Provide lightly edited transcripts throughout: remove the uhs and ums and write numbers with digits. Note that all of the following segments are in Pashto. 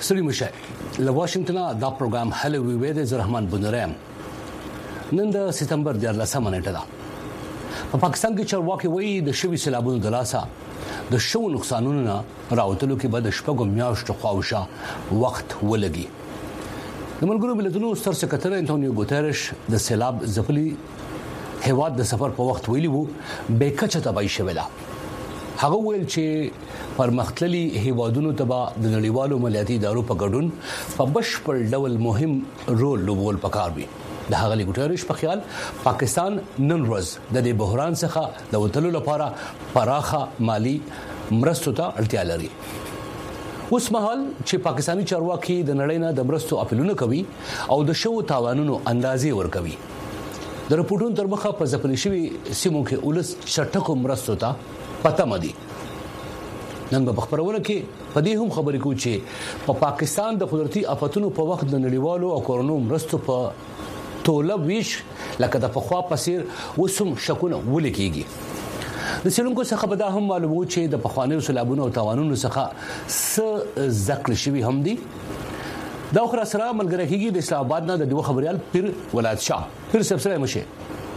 ستړي مشه له واشنگټن دا پروګرام هلو وی د زرحمان بنورم نن د سپتمبر 14 نیټه ده په پاکستان کې چارواکي وایي د شوي سیلابونو د لاسه د شو نقصانونو راوتلو کې به د شپږو میاشتو خواوشا وخت ولګي د ملګرو ملتونو ستر سکرټر انټونیو ګوتيرش د سیلاب ځپلي هواد د سفر په وخت ویلي وو بیکچه تبعی شوه هغه ویل چې پرمختللي هیوادونو تبع د نړیوالو مالیاتي ادارو په ګډون په بشپړ ډول مهم رول لوبول پکار وي د هغه ګوتيرش په خیال پاکستان نن ورځ د دې بحران څخه د وټلو لپاره پراخه مالی مرستو ته اړتیا لري اوس مهال چې پاکستانی چارواکي د نړۍ نه د مرستو اپیلونه کوي او د شو تاوانونو اندازې ورکوي د رپورټونو تر مخه په ځپلې شوی سیمو کې اولس چټکو مرستو ته پته مدي نن په خبرونه کې په دې هم خبرې کوي چې په پاکستان د قدرتي آفتونو په وخت د نړیوالو او کورونو مرستو په توله ویش لکه د پخوا پسیر وسم شکونه ولیکيږي د سیلونکو څخه به دا هم معلومو چې د پخوانیو سیلابونو او تاوانونو څخه س ذکر شوی هم دي دا خو سره ملګری کیږي د اسلام آباد نه د دوه خبريال پیر ولایت شاه پیر سبسره مشه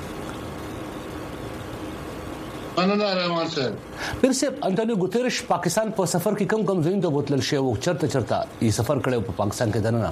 پرسه انټونیو ګوتيرش پاکستان په سفر کې کم زین ته بوتل شي او چرته یې سفر کړو په پاکستان کې دننه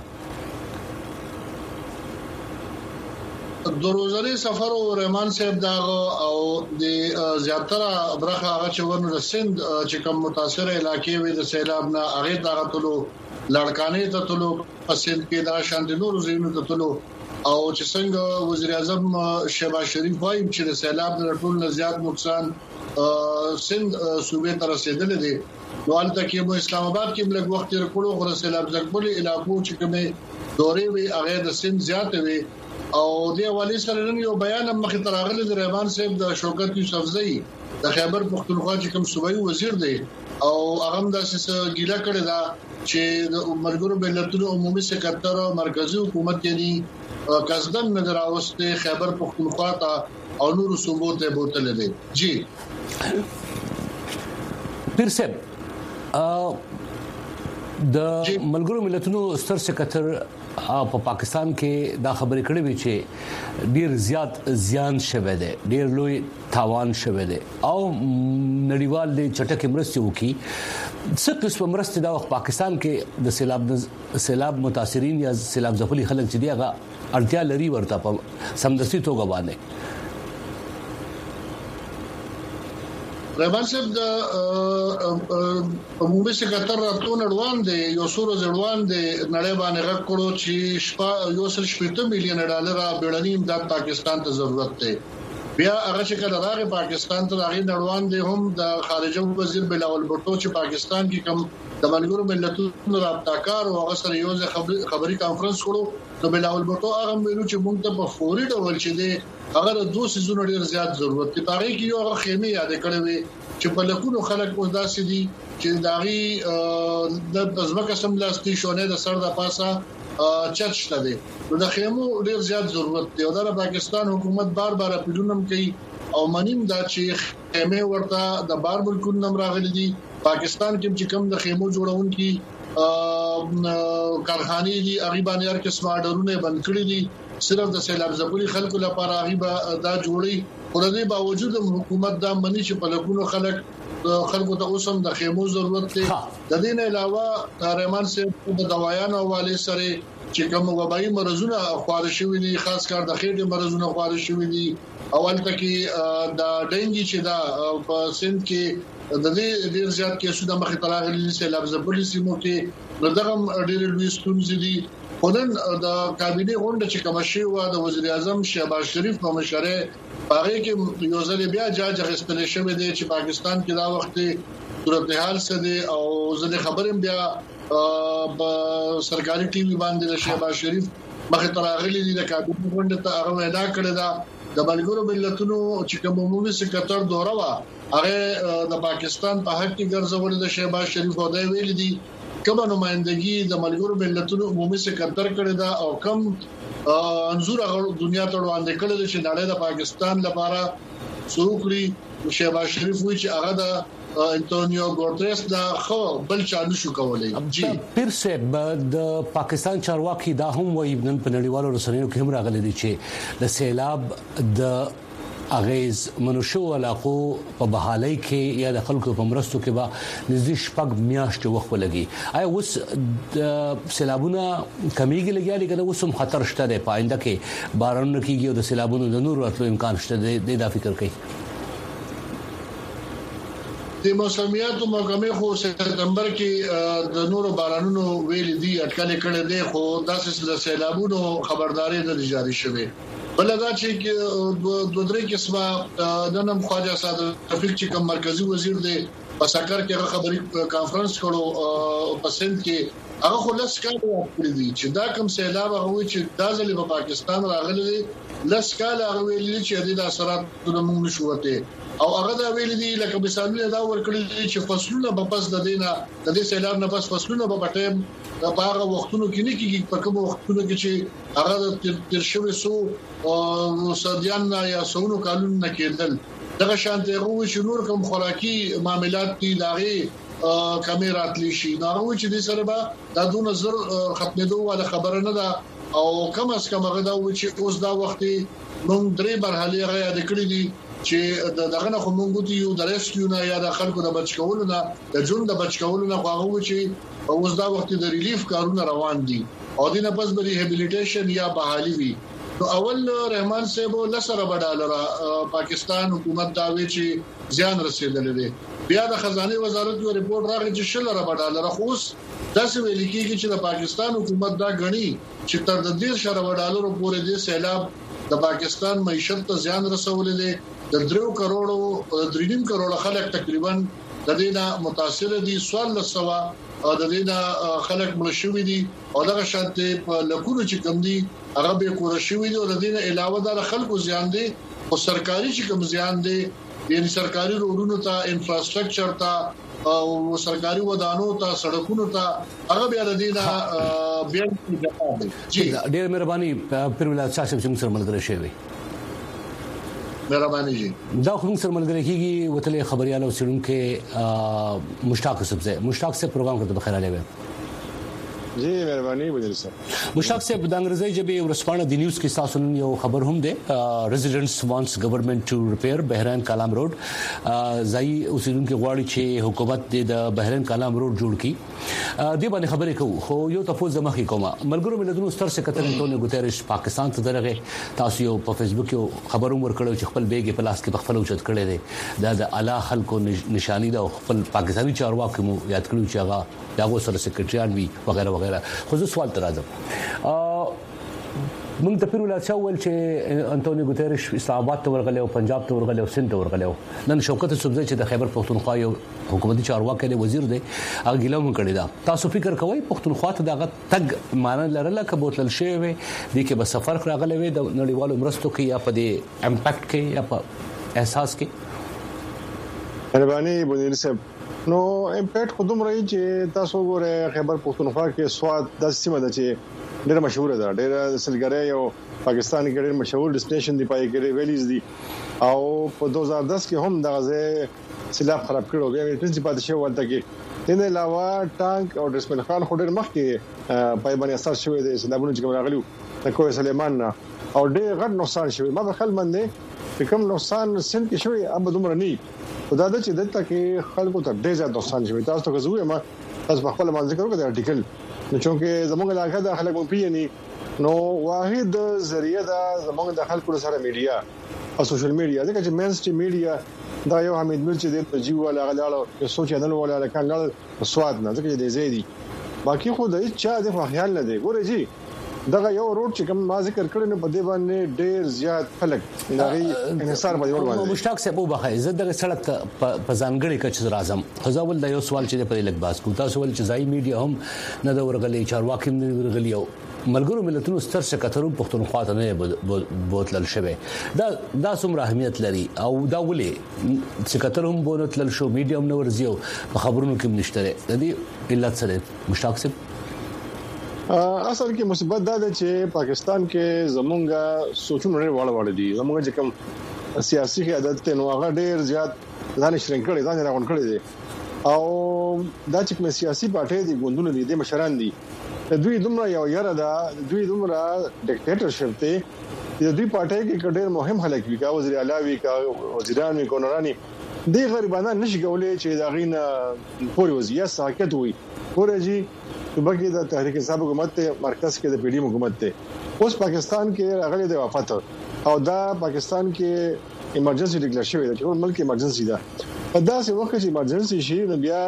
د روزانه سفر او رحمان صاحب دا او د زیاتره برخه هغه چې ورنه د سند چې کوم متاثر علاقې وي د سیلاب نه هغه دا ټولو لړکانې ته ټولو پسند کې دا شاند نور زینو ته ټولو او چې څنګه وزیر اعظم شهباز شریف وايي چې د سیلاب نه ټول نه زیات نقصان سند صوبې ته رسیدل دي نوال ته کې مو اسلام آباد کې بلګ وخت ورکړو غره سیلاب ځکبلي علاقو چې کومه دورې وي هغه د سند زیات وي او د والی سره نن یو بیان مخې ته راغلی د رحمان صاحب د شوکت یوسفزئی د خیبر پختونخوا چې کوم صوبایي وزیر دی او هغه د ګیلا کړی دا چې د ملګرو ملتونو عمومي سکرټر او مرکزی حکومت یې قصدن نظر اوسته خیبر پختونخوا ته او نور صوبو ته بوتل دي جی پیر صاحب د ملګرو ملتونو ستر سکرټر په پاکستان کې دا خبرې کړې وی چې ډیر زیات زیان شوه دی ډیر لوی تاوان شوه دی او نړیوال د چټکې مرستې وکي څه قسم مرستې دا وخت پاکستان کې د سیلاب متاثرین یا سیلاب ځپلي خلک چې دی هغه اړتیا لري ورته په سمدستي توګه باندې رحمان صاحب د عمومي سکرټر راتون اړوان دي یو سورو ځړوان دي نړۍ باندې غکړو چې $1.8 میلیون بیړنی امداد پاکستان ته ضرورت دی بیا هغه چې کله راغی پاکستان ته راغی اړوان دي هم د خارجه وزیر بلاول بوټو چې پاکستان کې کوم د ملګرو ملتونو رابطاکار او هغه سره یو خبري کانفرنس کړو نو بلاول بوټو هغه ویلو چې موږ ته په فوري ډول چې دي هغه د دوه سيزونو ډیر زیات ضرورت دی پاره کې یو خیمه یاد کړې وي چې په لکونو خلک اوس داسې دي چې داغي د ځمکه سم لاستي شونه د سر د پاسه چرچ ته دي نو د خیمو ډیر زیات ضرورت دی او د پاکستان حکومت بار اپیلونه کوي او منیم دا چې خیمه ورته د بار ملکونو نم راغلي دي پاکستان کې چې کم د خیمو جوړون کی کارخانه دي غیبانه هر قسم اډرونه بند کړی دي صرف د سیلاب ځپلي خلکو لپاره غیبا دا جوړي خو د دې باوجود حکومت دا مني چې په لکونو خلکو ته اوسم د خیمو ضرورت دی د دې نه علاوه رحمان صاحب د دوايانو حواله سره چې کوم وبایي مرزونه خوار شوی دي خاص کار د خېټې مرزونه خوار شوی دي اول تکي د ډینګي چې دا په سند کې د دې ډیر زیات کیسونه مخې ته راغلي سیلاب ځپلي سیمو کې دغه ډیر لوی ستونزې دي خودن د کابینه غونډه چې کوم شی و د وزیر اعظم شهباز شریف په مشوره هغه کې یو ځل بیا جاج غستل شوی دی چې پاکستان کې دا وخت صورتحال څه دی او ځنه خبرم بیا په سرکاري ټي وي باندې د شهباز شریف مخه تراغلي دي د کابینه غونډه ته هغه وعده کړی دا د ملګرو ملتونو چې کوم عمومي سکرټر دوره وا هغه د پاکستان په حق کې ګرځول د شهباز شریف او د ویل دي کومه نمائندګي د ملګرو ملتونو عمومي سکرټر کړی دا او کم انزور هغه دنیا ته وړاندې کړل چې نړۍ د پاکستان لپاره سروکړي شهباز شریف وی چې هغه د انټونیو ګورتریس دا خو بل چا نشو کولای. جی پیر صاحب د پاکستان چارواکي دا هم وایي نن په نړیوالو رسنیو کې هم راغلي دي چې د سیلاب د اغیز منشو علاقو په بحالۍ کې یا د خلکو په مرستو کې به نږدې شپږ میاشتې وخت ولګي. آیا اوس د سیلابونو کمیږي لګیالي کنه اوس هم خطر شته د پاینده کې بارانونه کیږي او د سیلابونو د نور راتلو امکان شته د فکر کوي؟ د موسمیاتو محکمې خو سپتمبر کې د نورو بارانونو ویل دي اټکل کړي دي خو داسې د سیلابونو خبرداري نه جاری شوه. بلدا چې دوه درې قسمه د نن خواجه صادق رفیق چې کوم مرکزی وزیر دی په سکر کې خبري کانفرنس کړو په سند کې هغه خلاص کړو چې دا کوم سیلاب هغه چې د ځلې په پاکستان راغلي دي لسکاله هغه ویلي چې د اثرات د موږ نشوته او هغه دا ویل دي لکه مثالونه دا ورکړي چې فصلونه په پس د دینه د دې سیلاب نه پس فصلونه په ټیم د هغه وختونو کې نه کیږي په کوم وختونو کې چې هغه تر شوي سو او صدیان یا سونو قانون نه کېدل دغه شانته غوښ چې نور کوم خوراکي معاملات دي داغه کیمرات لشي دا غوښ چې د سره به د دون نظر ختمېدو ولا خبره نه ده او کم از کم هغه دا و چې اوس دا وخت موږ درې مرحله غیا د کړې دي چې دغه نه کومګو ته یو د ریسکیو نه یا د خلکو د بچ کولو نه د جون د بچ کولو نه خواغو چې اوس دا وخت د ریلیف کارونه روان دي او دینه پس به ریهابیلیټیشن یا بحالي وي. نو اول رحمان صاحب لسره $1 پاکستان حکومت دا وی چې زیان رسیدلې دي بیا د خزانه وزارت یو ریپورت راغی چې $10 خوس داسې ویل کېږي چې د پاکستان حکومت دا غني چې تر د $10 پورې د سیلاب د پاکستان معیشت ته زیان رسولې دي. د 3 کروڑ خلک تقریبا د دې متاثر دي 1400 او د دې خلک ملشوي دي او دغه شانته په لکونو چې کم دي هغه به کور شوي دي او د دې علاوه د خلکو زیان دي او سرکاري چې کم زیان دي یعنی سرکاري روډونو ته انفراستراکچر ته او سرکاري ودانو ته سړکونو ته هغه بیا د دې بیا جی ډېر مهرباني پر ولادت صاحب چې موږ سره ملګری شوی مهرباني جی دا خو موږ سره ملګری کیږي وتلې خبريال او سړونکو مشتاق صاحب پروګرام کوي بخیر علیه جی مهرباني وزیر صاحب مشتاق صاحب د انګریزي ژبه ورسپانه د نیوز کې تاسو نن یو خبر هم ده ریزیډنټس وانټس ګورنمنت ټو ریپیر بحرین کالام روډ ځای اوسیدونکو غواړي چې حکومت د بحرین کالام روډ جوړ کړي دی باندې خبرې کوو خو یو تاسو زمخې کومه ملګرو ملتونو ستر سکرټری انټونیو ګوتریش پاکستان ته درغه تاسو یو په فیسبوک یو خبرو ورکړو چې خپل بیگ په لاس کې خپل اوچت کړي دي د اعلی خلکو نشانی دا خپل پاکستاني چارواکي مو یاد کړو چې هغه داغه سره سکرټریان وی وغیرہ وغیرہ خو زه سوال ترازم موږ ته پیرول اچول چې انټونیو ګوتریش اسلام آباد ته ورغلی او پنجاب ته ورغلی او سند ته ورغلی نن شوکت صوبزی چې د خیبر پختونخوا یو حکومتي چارواکي دی وزیر دی هغه ګیلو کړی دا تاسو فکر کوئ پختونخوا ته دغه تګ معنی لرله کبوتل شي وي د کې به سفر راغلی وي د نړیوالو مرستو کې یا په دې امپیکټ کې یا په احساس کې مهرباني وزیر صاحب نو امپیکټ خودم راي چې تاسو ګوره خیبر پختونخوا کې سواد د سیمه د چې ډېر مشهور ده ډېر سلګری او پاکستان کې ډېر مشهور ډیسټینیشن دی پای کې ویلیز دي او په 2010 کې هم دغه سیلاب خراب کړو بیا پرنسپل شو ولته کې دین علاوه ټانک او ډسپل خان خو ډېر مخکې پای باندې اثر شوی دی سیلابونو چې راغلیو د کوه سلیمان او ډېر غټ نقصان شوی ما خل منده کوم نقصان سن کې شوی اب دومره نه خدای دې چې دلته کې خلکو ته ډېر زیات نقصان شوی تاسو ته غوښمه ما تاسو په خپل منځ کې وکړئ ارټیکل نو چې زموږ علاقه د خلکو پیژني نو واحد ذریعہ دا زموږ د خلکو سره میډیا او سوشل میډیا ځکه چې مین سټریم میډیا دا یو حمید میر چې د جیو ولا غلاله یو سوچ چینل ولا کان لاله سواد نه ځکه چې د زیدي باقي خو د چا د خیال نه دی ګوره جی دغه یو روډ چې کوم ما ذکر کړی نو په دې باندې ډېر زیات خلک دغه انحصار باندې ور باندې مشتاق صاحب وبخای زه دغه سړک په ځانګړي کچ راځم خزاول د یو سوال چې په لګ باس کو تاسو ول چې ځای میډیا هم نه د ورغلي چارواکي نه ورغلي او ملګرو ملتونو ستر سکرټرو پښتونخوا ته نه بوتلل شوی دا څومره اهمیت لري او دا ولې سکرټر هم بوتلل شو میډیا هم نو ورزيو په خبرونو کې نشته د دې علت سره مشتاق صاحب اصل کې مصیبت دا ده چې پاکستان کې زمونږه سوچونه ډېر واړه دي. زمونږ چې کوم سیاسي قیادت ته نو هغه ډېر زیات ځان شرنکړي ځان راغون کړی دي او دا چې کوم سیاسي پارټي دي ګوندونه دي د مشران دي دوی دومره یو یاره ده دوی دومره ډیکټیټرشپ ته د دوی پارټي کې ډېر مهم خلک وي کا وزیر اعلی وي کا وزیران وي ګورنرانی دي غریبانه نشي کولای چې دا غینه پوری وضعیت ساکت وي ورجی بګی د تحریک انصاف حکومت ته مرکز کې د پیډي حکومت ته اوس پاکستان کې راغلي د وفات او دا پاکستان کې ایمرجنسي ډیکلیئر شوی دی چې ملک ایمرجنسي ده په داسې وخت کې ایمرجنسي شي نو بیا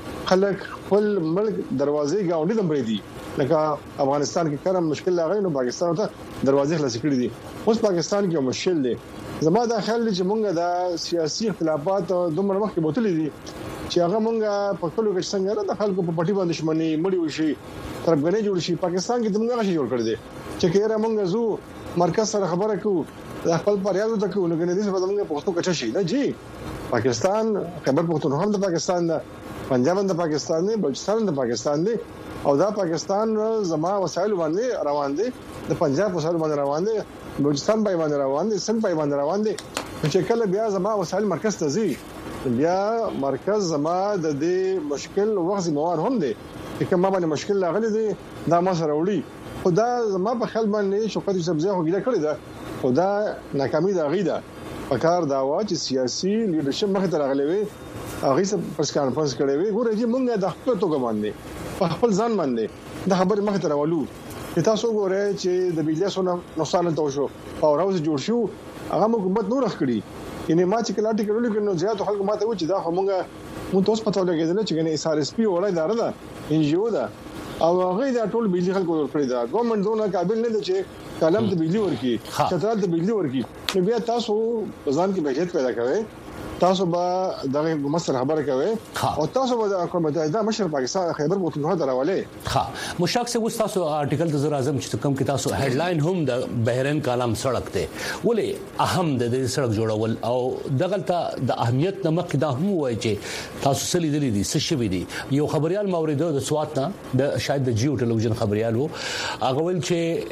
خلک خپل ملک دروازې گاونډي دمبري دي لکه افغانستان کې کارم مشکل راغلی نو پاکستان ته دروازې خلاص کړې دي اوس پاکستان کې مشکل دی زما دا خیال دی چې مونږ د سیاسي اختلافات دومره مخکې بوتلې دي چې هغه مونږه په خپل کې څنګه نه د خلکو په پټي باندې دښمنی مړی وشي ترګنې جوړ شي پاکستان کې دمغه شي جوړ کړی دی چې کېره مونږ زو مرکز سره خبره کوو د خپل پریازو ته کوو نو کنه دې څه بدلنګ پښتو کچ شي نه جی پاکستان خبر پښتونخوا هم د پاکستان ده پنجاب هم د پاکستان دی بلوچستان د پاکستان دی او دا پاکستان زما وسایل باندې روان دي د پنجاب وسایل باندې روان دي بلوچستان باندې روان دي سند باندې روان دي چې کله بیا زما وسایل مرکز ته ځي بیا مرکز زما د دې مشکل وخت موار هم دي چې کومه باندې مشکل لاغلي دي دا ما سره وړي خدا زما په خیال باندې شوکت سبزی خو ګیله کړی ده خدا ناکامي دا غیده پکار دا وا چې سیاسي لیډرشپ مخ ته راغلی وي هغه څه پرس کانفرنس کړی وي ګوره چې مونږه د خپل توګه باندې په خپل ځان باندې د خبرې مخ ته راولو تاسو ګوره چې د بجلی سونه نقصان ته وشو او راوځي جوړ شو هغه حکومت نور خکړي یعنی ما چې کلاټی کړل کینو زیات خلک ماته و چې دا مونږ تاسو پته لګیدل چې کنه اس ار اس پی وړه اداره ده ان جی او ده او هغه دا ټول بجلی خلکو ورکړي دا ګورنمنت دونه قابل نه دي چې کلم ته بجلی ورکړي چترال ته بجلی ورکړي نو بیا تاسو ځان کې بهجت پیدا کوئ تاسو به دغه مصر خبره کوي او تاسو به د حکومت متحده مشر پاکستان خیبر پختونخوا دراولې ها مشتاق سے تاسو آرټیکل د وزیر اعظم چې کوم کې تاسو هډلاین هم د بحرین کالم سړک ته ولې اهم د دې سړک جوړول او دغلطه د اهمیت نمک دا هم وایي چې تاسو سلی دلی دي څه شوی دي یو خبريال مورید د سوات نه د شاید د جیو ټلویزیون خبريال وو هغه ول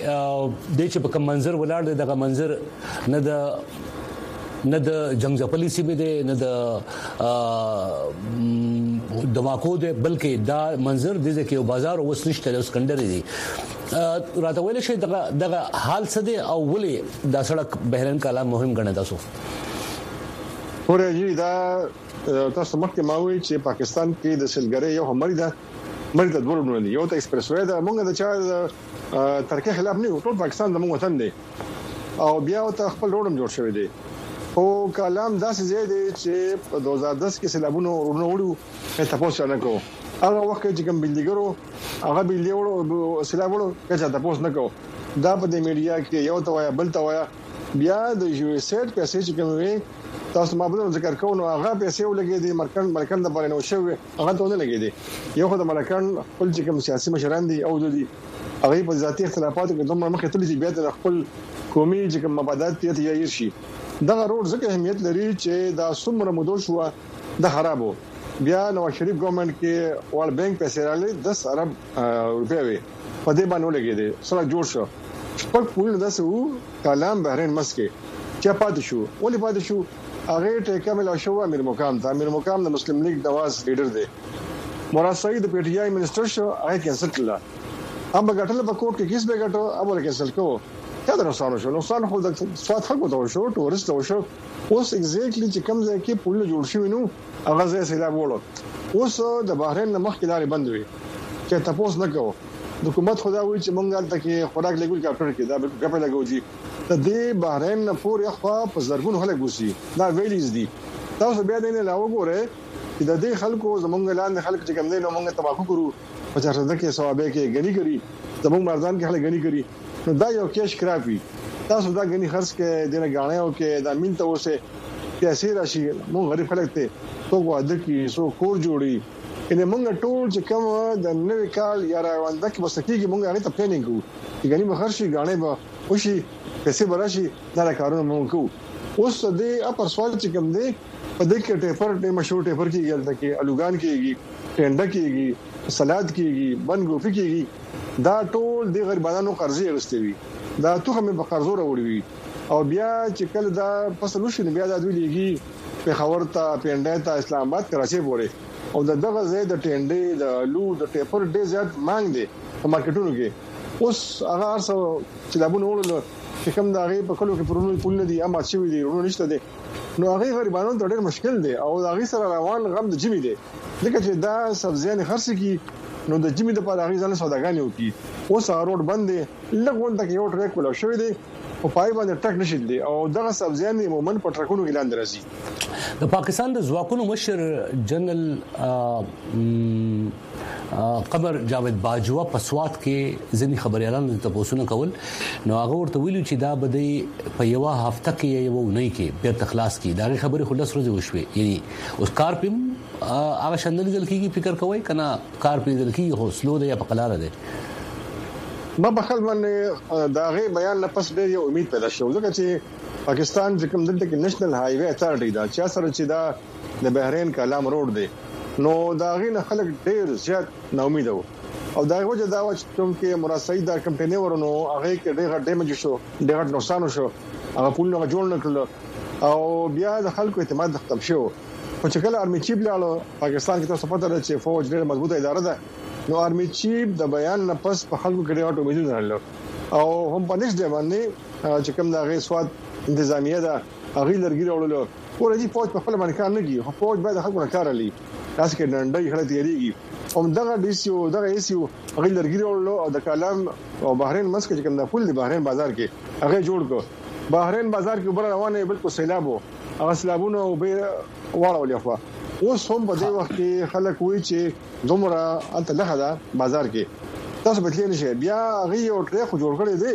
چې د چې په کوم منظر ولاړ دغه منظر نه د جنگزپلی سیمه ده نه د دماکو ده بلکې دا منظر د ځکه یو بازار وسنشته د اسکندر دي راته ویل شي دغه حال څه دي او ولې دا سړک بحرین کالم مهم ګڼل تاسو ورجی دا تاسو مخکې ماوي چې پاکستان کې د سلګری یو همري ده مړ د دوړو نه یو ته ایکسپریس وې دا مونږ د چا ترکیه خلاف نه ټول پاکستان د مونږ وطن دی او بیا ته خپل روډم جوړ شوی دی او کلام داسې زیاده چې په 2010 کې سیلابونو ورنوړو ته تاسو نه کو هغه وخت چې کوم بلډینګرو هغه بلډینګرو سیلابونو کې تاسو نه کو دا په دې میډیا کې یو توایا بل توایا بیا د یو سیټ پیسې چې کوم وي تاسو ما بل ذکر کوو هغه پیسې ولګي دي مرکن د باندې نو شوی هغه ته نه لګي دي یو خدای مرکن خپل چې کوم سیاسي مشران دي او دي هغه په ذاتي اختلافاتو کې دومره مخه تللی چې بیا د خپل قومي چې کوم مبادات ته تیار شي دغه روډ ځکه اهمیت لري چې دا څومره مودو شو د خرابو بیا نواز شریف ګورنمنت کې ورلد بانک پیسې راړي 10 ارب روپیا وي په دې باندې ولګي دي سره جوړ شو خپل پول د سو کلام بحرین مسکه چې پاتې شو ولې پاتې شو هغه ټیکه مل شو امیر مقام د مسلم لیگ نواز لیډر دی مراد سعید د پی ټی آی منسٹر شو هغه کینسل کړل اب غټل په کوټ کې کیس به غټو اب ول کینسل کو دا نقصان خو د سواد خلکو ته شو ټورست ته شو اوس ایگزیکټلی چې کوم ځای کې پول جوړ شوی نو هغه ځای سیلاب وړو اوس د بحرین مخ کې لارې بند وي چې تاسو نه کوو حکومت خدا وی چې مونږ ته کې خوراک لګول کاپټر کې دا غپه لګوځي د دې بحرین نه پورې خوا په زرګون خلک وسی دا ویلیز دي تاسو بیا دې نه لاو ګوره چې د دې خلکو زمونږ لاندې خلک چې کوم دي نو مونږ تباکو کړو په چارته کې ثوابه کې غني کړی زمونږ مردان کې خلک غني کړی نو دا یو کیش کرافي تاسو دا غني خرڅ کې دنه غاڼه او کې دا مين ته وسه پیسې راشي مونږ غریب خلک ته تو واده کې سو کور جوړي ان مونږ ټول چې کوم د نوې کال یا راوند کې بسکیږي مونږ هغه ته پلانینګ کوو چې غني بخر شي غاڼه به وشي پیسې براشي دا کارونه مونږ کوو اوس دې اپر سوال چې کوم دی په دې کې ټیپر ډېر مشهور ټیپر کېږي لکه الوګان کېږي ټنډه کېږي سلاد کېږي بندګوفي کېږي دا ټول د غریبانو قرضې غستوي دا توخه په قرضو راوړي وي او بیا چې کله دا فصل وشي بیا دا دوی لګي په خبر ته پنده ته اسلام آباد کراچي پورې او دغه ځای د ټنډې د الو د ټیپر ډېر زیات مانګ دي په مارکیټونو کې اوس هغه ارسو چې دابونه وړل چې کوم دا غي په کلو کې پرونو پول دي اما چې وي دي ورونو نشته دي نو هغه غریبانو ته ډېر مشکل دي او هغه سره روان غم د جمی دي لکه چې دا سبزیان خرڅ کی نو د جمی د پاره هغه ځان سوداګانې وکي اوس هغه روډ بند دي لګون تک یو ټریک ولا شوی دي او پای باندې ټرک نشي دي او دغه سبزیان عموما په ټرکونو کې لاندې راځي د پاکستان د ځواکونو مشر جنرال قمر جاوید باجوا په سوات کې ځینی خبريالانو ته پوښتنه کول نو هغه ورته ویلو چې دا بده په یو هفته کې یو نه کې په تخلاص کې دا خبره خلاص ورځي وشوي یعنی اوس کار پم هغه شندل ځل کېږي فکر کوي کنه کار پم ځل کېږي حوصله ده یا په قلاله ده ما بخل باندې دا غي بیان نه پس ډېر یو امید پیدا شو ځکه چې پاکستان چې کوم دلته کې نېشنل های وے اتھارټي دا چې سره چې دا د بحرین کلام روډ دی نو دا غي نه خلک ډېر زیات نا امید وو او دا وجه دا و چې مراسي دا کمپنی ورونو هغه کې ډېر ډیمیج شو ډېر نقصان شو هغه پول نه جوړ نکړل او بیا د خلکو اعتماد ختم شو خو چې کله ارمی چیف لاله پاکستان کې تاسو پته لرئ چې فوج ډېر مضبوطه اداره ده نو ارمی چیف د بیان نه پس په خلکو کې ډېر امیدونه لرل او هم په نش دی باندې چې کوم دا غي سواد انتظامیه ده هغه لرګي راوړل ورته فوج په خپل باندې کار نه کوي خو فوج باید خلکو نه کار لري تاسو کې ننډي خلک تیریږي او دغه ډیسیو دغه ایسیو هغه لرګي راوړل او د کلام او بحرین مسکه چې کوم د پول د بحرین بازار کې هغه جوړ کو بحرین بازار کې بر روانه بالکل سیلاب وو هغه سیلابونه او به واړول یو اوس هم په دې وخت کې خلک وایي چې دومره انت لخه ده بازار کې تاسو به تللی شئ بیا هغه یو ټریک جوړ کړی دی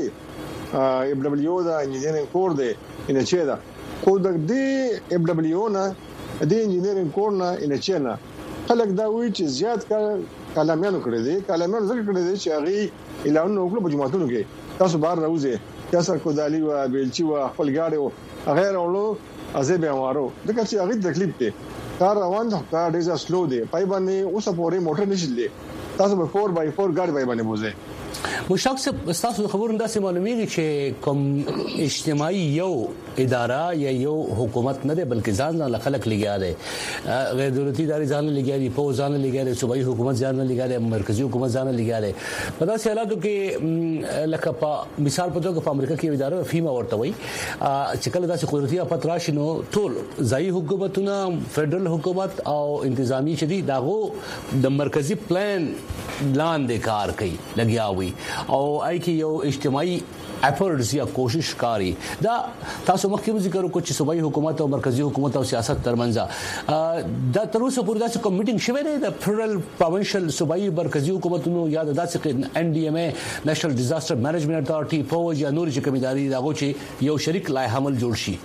ام دبليو دا انجینرینګ کور دی ان چې دا خو د دې ام دبليو نه د انجینرینګ کور نه ان چې نه خلک دا وایي چې زیات کلامانو کړی دی کلامانو ذکر کړی دی چې هغه اعلان وکړو په جماعتونو کې تاسو بار راوځي تاسو کو دالي او بیلچي او خپل گاډي او غیر اولو ازه به وارو دغه چې هغه تکلیف دی کار روان ده کار ډیر سلو دی پای باندې اوس پورې موټر نشي تاسو به 4x4 ګاډي باندې بوزه مشتاق صاحب تاسو خبرونه داسې معلومیږي چې کوم اجتماعي یو اداره یا یو حکومت نه دی بلکې ځان نه خلک لګیا دي غیر دولتي ادارې ځان لګیا دي په ځان لګیا دي صوبایي حکومت ځان لګیا دي مرکزی حکومت ځان لګیا دي په داسې حالاتو کې لکه په مثال په توګه په امریکا کې اداره فیما ورته وي چې کله داسې قدرتي افات راشي نو ټول ځایي حکومتونه فدرال حکومت او انتظامی چې دي داغو د مرکزی پلان لاندې کار کوي لګیا وي او آی کی یو اجتماعي افورټس یا کوشش کاری دا تاسو مخکې ذکر وکړو چې صوبایي حکومت او مرکزی حکومت او سیاست ترمنځ دا تر اوسه پورې داسې کوم میټینګ شوه دی د فدرال پروینشل صوبایي مرکزی حکومتونو یا داسې ان ډي ام اي نېشنل ډیزاستر مینجمنت اتھارټي فوج یا نور چې کمیداري داغو چې یو شریک لای حمل جوړ شي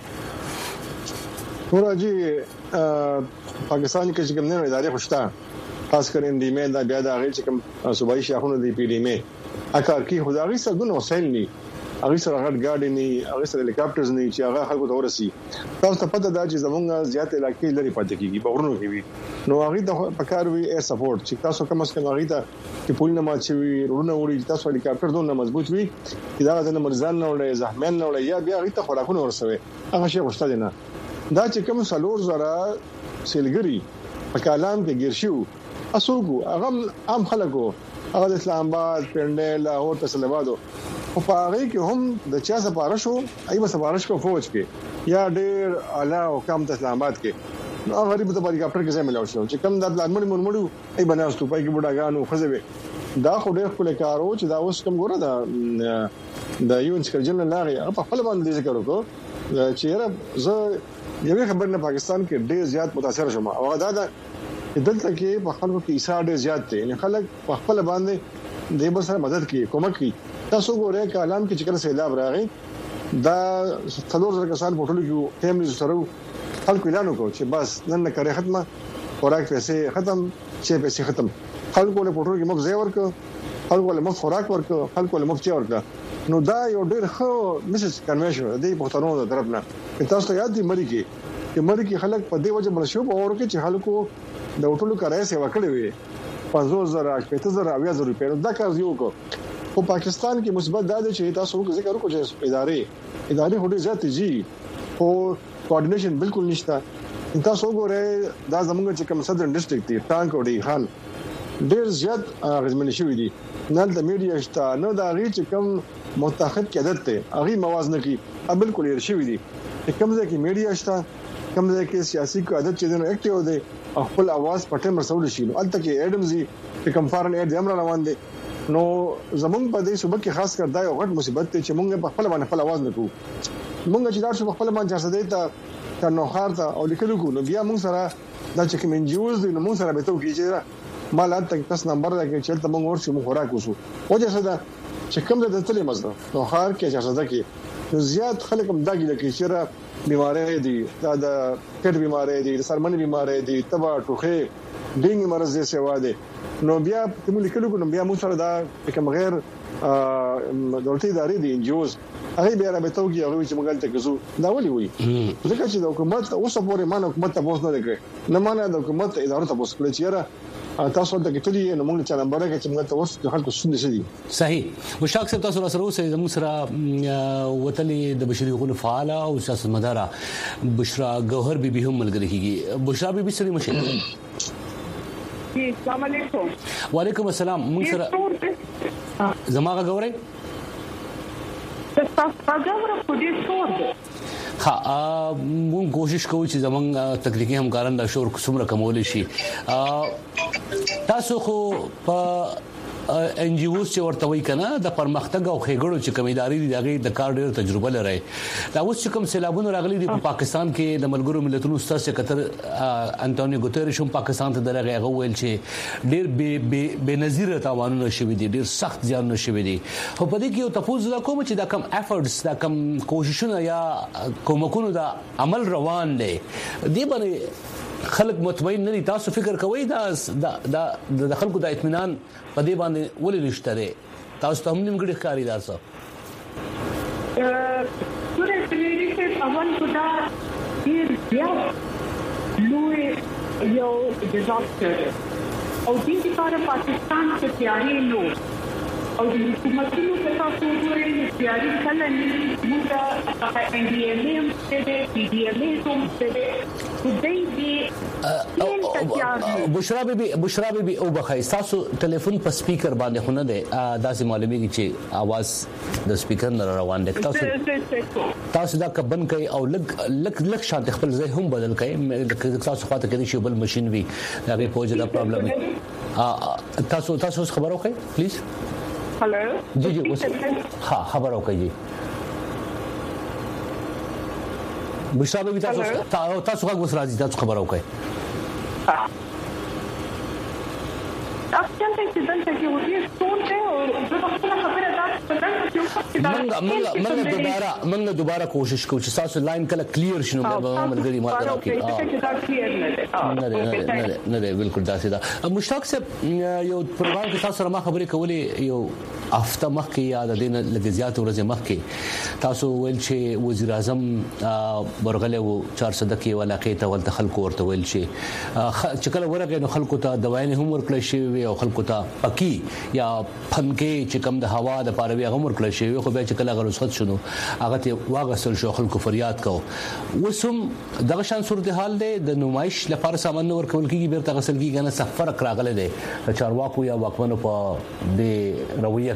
ورجی پاکستان کې چې کوم نه ادارې خوشتا خاص کر ان ډي ام اي دا بیا د هغه چې کوم صوبایي شاخونه دی پی ډي ام اي اکار کې خدایي سره دونه وسایل ني هغه سره غټ ګاډي ني هغه سره هلیکاپټرز ني چې هغه خلکو ته ورسي تاسو ته پته ده چې زمونږ زیات علاقې لري پاتې کیږي بغورونو کې وي نو هغه د پکار وي ایر سپورټ چې تاسو کوم څه هغه ته چې پول نه ماچوي ورونه وړي تاسو هلیکاپټر دونه مضبوط وي چې دا د مرزان نه وړي زحمن نه وړي یا بیا هغه ته خوراکونه ورسوي هغه شی غوښته دي نه دا چې کوم سلور زرا سیلګری په کلام کې ګرشیو اسوګو هغه عام خلکو هغه د اسلام آباد پنده لاهور تسلبادو او په هغه کې هم د چا سپارښت شو ایبه سپارښت کو فوج کې یا ډېر اعلی او کم اسلام آباد کې نو غریب ته باندې کاپټر کې ځای ملو شو چې کم د پلانمن مرمړو ای بناستو پای کې بډاګانو خزوي دا خو ډېر خپل کارو چې دا اوس کوم ګوره د یو انسکرجن لاغي په خپل باندې ذکر وکړو چې زه یو خبر نه پاکستان کې ډېر زیات متاثر شوم او دا دلته کې په خلکو کې ایثار ډېر زیات دي ان خلک په خپل باندې د بل سره مدد کوي کومک کوي تاسو ګورئ کلام کې چې کله سیلاب راغی دا څلور زره کسان په ټولو کې فیملی سره خلکو اعلان وکړ چې بس نن کړه ختمه خوراک پیسې ختم چې پیسې ختم خلکو له پټول کې مخ ځای ورکړ خلکو له مخ خوراک ورکړ خلکو له مخ چي ورکړ نو دا یو ډېر ښه میسج کنوي شو د پښتنو د طرف نه تاسو ته یاد دي مری کې چې مرګي خلک په دې وجه مرشو په اور کې چې خلکو د هوټلو کرایه سیوا کړې وي 50,000 80,000 اویا روپے دا کار یو کو په پاکستان کې مثبت دا دی چې تاسو ذکر وکړو چې ادارې هډه ذات جی او کوارډینیشن بالکل نشته تاسو وګورئ دا زموږ چې کوم صدر ډیسټریکټ دی ټانک او دی خان ډیر زیات غزمن شوی دي نه د میډیا شته نه دا غي چې کوم متحد قیادت ته هغه موازنه کوي بالکل یې شوی دي کوم ځکه کې میډیا شته کوم ځکه کې سیاسي قیادت چې نو اکټیو دی خپل आवाज پټه مرسول شي نو البته کې اډمزي چې کوم فارن اډ امر روان دي نو زمونږ په دې صوبه کې خاص کر دا یو غټ مصیبت دی چې مونږ په خپل باندې خپل आवाज نکو مونږ چې دا شو خپل باندې چارسه دی ته نو خارته او لیکلو کو نو بیا مونږ سره دا چې کوم انجیوز دي نو مونږ سره به ته کیږي مال تک تاسو نمبر راکې چې ته مونږ ورشو مونږ خوراک وسو او چې صدا چې کوم د تلې مزه نو خار کې چارسه ده کې نو زیات خلک هم دا ګل کې چې بیماری دي دا د کډ بیماری دي سرمنې بیماری دي تبا ټوخه ډینګ مرز یې سوا دي نو بیا کوم لیکلو نو بیا موږ سره دا کوم غیر دولتي ادارې دي انجوز هغه بیا را به توګي هغه چې موږ ته کزو دا ولي وي ځکه چې د حکومت اوس پورې مان حکومت ته پوښتنه وکړي نه مان د حکومت ادارو ته پوښتنه چې تاسو ته کتلی نو موږ چې نمبر کې چې موږ ته ورس خلکو سند شي صحیح مشتاق صاحب تاسو سره اوسئ زموږ سره وتلی د بشري حقوقو فعال او سیاستمدار بشرا گوهر بیبي هم ملګری کیږي بشرا بیبي سره مشه جی السلام علیکم وعلیکم السلام موږ سره زماغه ګورئ تاسو راځو په دې څور موږ کوشش کوو چې زمونږ تکنیکی همکاران د شور څومره کمول شي تاسو خو په ان جی اوز چې ورته وای کنه د پرمختګ او خېګړو چې کمیداري دي دغه د کار ډېر تجربه لري دا اوس چې کوم سیلابونه راغلي دي په پاکستان کې د ملګرو ملتونو استاد سکرټر انټونیو ګوتریش هم پاکستان ته درغه غوول چې ډېر بے نظیر تاوانونه شوي دي ډېر سخت ځانونه شوي دي خو په دې کې یو تاسو دا کوم چې دا کم افورټس دا کم کوششونه یا کومکونو دا عمل روان دي دی باندې خلک مطمئن نه دي تاسو فکر کوئ دا د خلکو د اطمینان په دې باندې ولې نشته دی تاسو ته هم نیمګړی ښکاري دا څه سورې پریری کې اول خدا ډیر زیات لوی یو ډیزاستر او دې لپاره پاکستان کې تیاری نو او د حکومتونو په تاسو ګورئ تیاری کله نه موږ ان ډي ام ام ته پی ډي ام ام ته بشرا بیبي او بخای تاسو ټلیفون په سپیکر باندې خونه ده داسې معلومیږي چې आवाज د سپیکر نه روان دي تاسو دا کبن کوي او لک شانت خپل ځای هم بدل کوي تاسو خاطر کې شی بل ماشين وي دا به پوجا دا پرابلم تاسو خبرو کوي پلیز هلو جی ها خبرو کوي جی بشرا بیبي تاسو هغه وس راځي تاسو خبرو کوي اصلا چې دلته کې وړي څونه او د خپل خبره منګه دوباره کوشش کوو چې تاسو لاین کله کلیر شنو به ملګری ما راکې نه بالکل داسې دا مشتاق صاحب یو پروګرام کې تاسو سره ما خبرې کولې یو هفته مخکې یا د دین لګزيات ورځې مخکې تاسو ویل چې وزیر اعظم برغله و 400 کې ولاقې ته ول خلکو ورته ویل چې کله ورغه نو خلکو ته دوايي هم ورکړل شي او خلکو ته پکی یا فنکې چې کم د هوا د پاروي هغه ورکړل شي خو به چې کله غرسخت شنو هغه ته واغسل شو خلکو فریاد کو وسم دغه شان صورتحال ده د نمایش لپاره سامان ورکول کیږي بیرته غسل کیږي نه سفر راغله ده چارواکو یا واکمنو په د رویه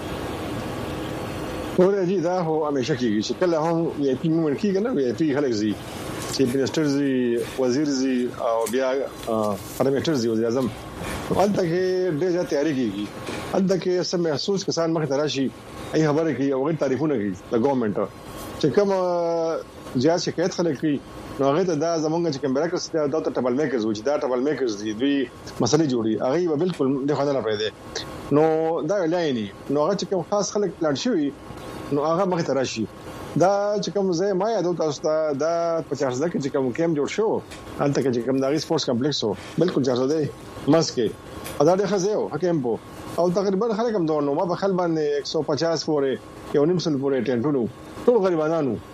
ورته دا هو همیشه کیږي چې کله هم وی پی مومن کیږي نه وی پی خلک زی چې منسٹر زی وزیر زی او بیا پارلیمنټر زی وزیر اعظم البته کې ډېر تیاری کیږي البته کې سم محسوس کسان مخ تراشي ای خبره کوي او غیر تعریفونه کوي د ګورنمنت چې کوم زیات شکایت خلک کوي نو هغه ته دا زمونږ چې کمبرکس دا ټبل میکرز و چې دا ټبل میکرز دي دوی مسلې جوړي هغه بالکل د خدای نه پیدا نو دا لایني نو هغه چې کوم خاص خلک پلان شوی نو هغه مخ تراشي دا چې کوم ځای ما یادو تاسو ته دا 50 ځکه چې کوم کیم جوړ شو البته چې کوم دغه سپورتس کمپلیکس وو بالکل 400 دی مسکه ادا د خزیو حکم بو او تقریبا خلک هم نو ما په خل باندې 150 پورې یو نیم سل پورې ټینټونو ټول غریبانو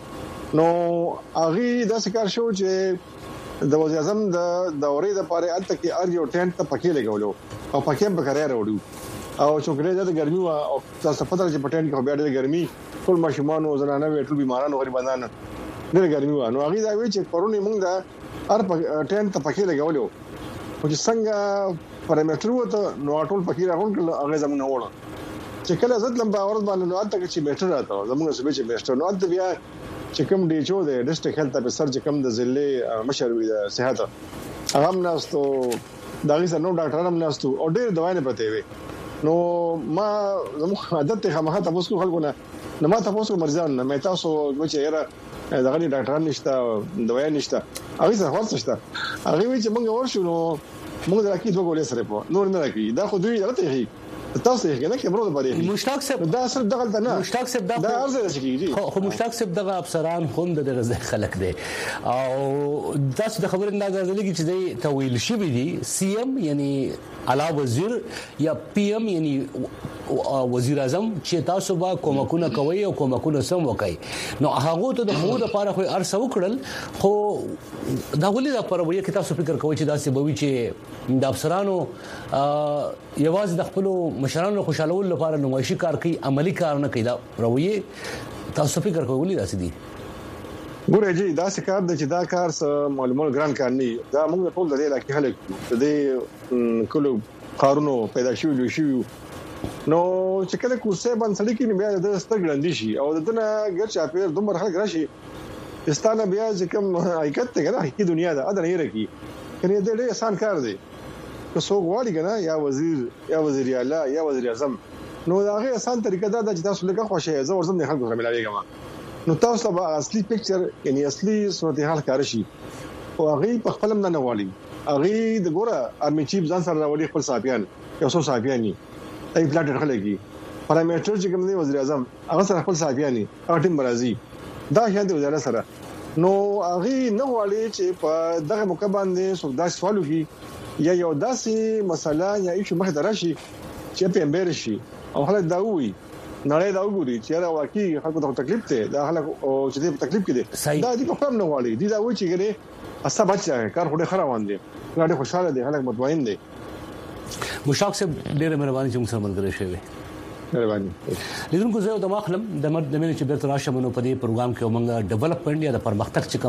نو هغه د سکار شو چې د وزیر اعظم د دورې د پاره الته کې ار یو ټینټ ته پکې لګولو او پکې به کرے راوړو او چونګړې د ګرمي او تاسو پته چې پټین کې بیا د ګرمي ټول ماشومان او زنانه ټول بیمارانو غریبانو ډېر ګرمي و نو هغه دا وی چې پرونی موږ د ار ټینټ ته پکې لګولو او چې څنګه پرمیټر وته نو ټول پکې راغون هغه زمونه وړه چې کله زت لمبا اورد باندې نو الته چې میټر راته زموږ سبې چې میټر نو الته بیا چې کوم ډي چو د ډیسټریکټ هیلث افیسر چې کوم د ضلع مشر وي د صحت هغه ناستو دغه سره نو ډاکټر هم ناستو او ډېر دوايانې پته وي نو ما زموږ عادت ته خامخا تاسو خلکو نه ما تاسو مرزان نه مې تاسو چې یاره دغه ډاکټران نشته دوايان نشته هغه څه ورڅشته هغه وی چې موږ ورشو نو موږ راکې دوه ګولې سره په نور نه راکې دا خو دوی راته هي تاسو یې کنه کیمرو د بری مشتاق صاحب دا اصل دغه نه مشتاق صاحب دا ارزه شي خو مشتاق صاحب دغه افسران خوند د غزه خلک دي او تاسو د خبرې اندازه لګی چې دی تویل شي دي سی ام یعنی اعلی وزیر یا پی ام یعنی وزیر اعظم چې تاسو با کومکونه کوي او کومکونه سم وکړي نو هغه ته د خو د لپاره خو ارسو کړل خو دا ولې د پروي کې تاسو فکر کوئ چې داسې بوي چې د افسرانو یوازې د خپل مشرانو خوشالول لپاره نمایشي کار کوي عملی کار نه کوي دا رویه تاسو فکر کوئ ولې داسې دي ګوره جی دا څه کار د چې دا کار څه معلومات ګران کار نه دا موږ ټول د علاقې خلک د کلو قارونو پیدا شوی نو چې کله کوسه باندې کې بیا د ستګړندې شي او دنه ګر چاپیر دومره خلک راشي استانه بیا چې کوم حقیقت ته کنه حقیقي دنیا ده اده نه رکی کني دې ډېر آسان کار دی که څوک واړی کنه یا وزیر اعلی یا وزیر اعظم نو دا غي آسان طریقه ده چې تاسو لکه خوشاله زه ورزم نه خلکو سره ملاويږم نو تاسو به اصلي پکچر یعنی اصلي صورتحال کار شي او هغه په خپل نه نوالي هغه د ګوره ارمي چیف ځان سره راوړي خپل صاحبان یو څو صاحبانی ای پلاټ خلګي پارامټر چې کوم دی وزیر اعظم هغه سره خپل صاحبانی او ټیم برازي دا شاند وزیر سره نو هغه نه والي چې په دغه موقع باندې سودا سوالو کې یا یو داسې مسله یا ایشو مخ درشي چې په امبر شي او خلک دا وي نړۍ دا وګوري چې را واقعي خلکو ته تکلیف ته دا خلک او چې په تکلیف کې دي دا دي په خپل نه والي دي دا و چې ګره اسا بچا کار خو ډېر روان دي ډېر خوشاله دي خلک مطمئن دي مشتاق صاحب ډېر مهرباني چې موږ سره ملګری شوی مهرباني لیدونکو زه د مخلم د مینه چې بیرته راشه منو په دې پروګرام کې ومنګه ډیولپمنٹ یا د پرمختګ چې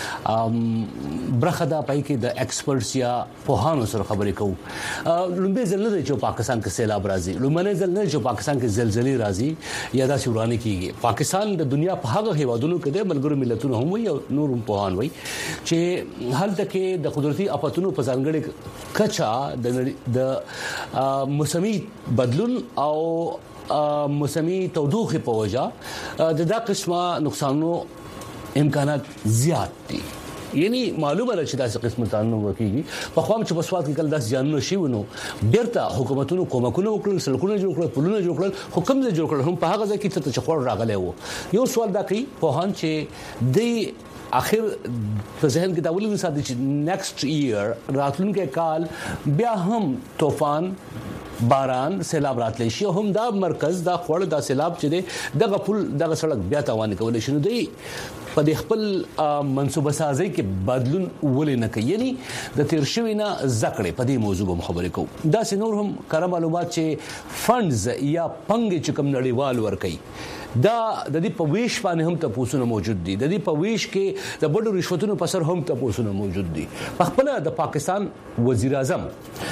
کوم برخه دا پای کې د ایکسپرټس یا پوهانو سره خبرې کوو لومبه ځل نه چې پاکستان کې سیلاب راځي لومبه ځل نه چې پاکستان کې زلزلې راځي یا دا ورانه کیږي پاکستان د دنیا په هغه هیوادونو کې د ملګرو ملتونو هم وي او نور پوهان وي چې هلته کې د قدرتي اپاتونو په ځانګړي کچا د موسمي بدلون او موسمي تودوخه په وجه د قسمه نقصانو امکانات زیات دي یعنی معلومه ده چې داسې قسم تانو وکیږي په خوام چې په سواد کې کله داس جانو شي ونو بیرته حکومتونو کومکونه وکړل سلکونه جوړ کړل پلونه جوړ کړل حکم دې جوړ کړل هم په هغه ځای کې چې خور راغلی وو یو سوال دا کوي په هان چې د اخر په ذهن کې دا ولې وساتي چې نیکسټ ایئر راتلونکي کال بیا هم طوفان باران سیلاب راتلی شي هم دا مرکز دا خور دا سیلاب چې دی دغه پل دغه سړک بیا تاوان کولای شي نو دی په خپل منصوبه سازي کې بدلون ولې نه کوي یعنی د تیر شوی نه زکړې په دې موضوع به خبرې کوو دا سينور هم کار معلومات چې فندز یا پنګ چې کوم نړیوال ور کوي دا د دې په ویش باندې هم تاسو موجود دي د دې په ویش کې د بډو رشوتونو په سر هم تاسو موجود دي په خپل د پاکستان وزیر اعظم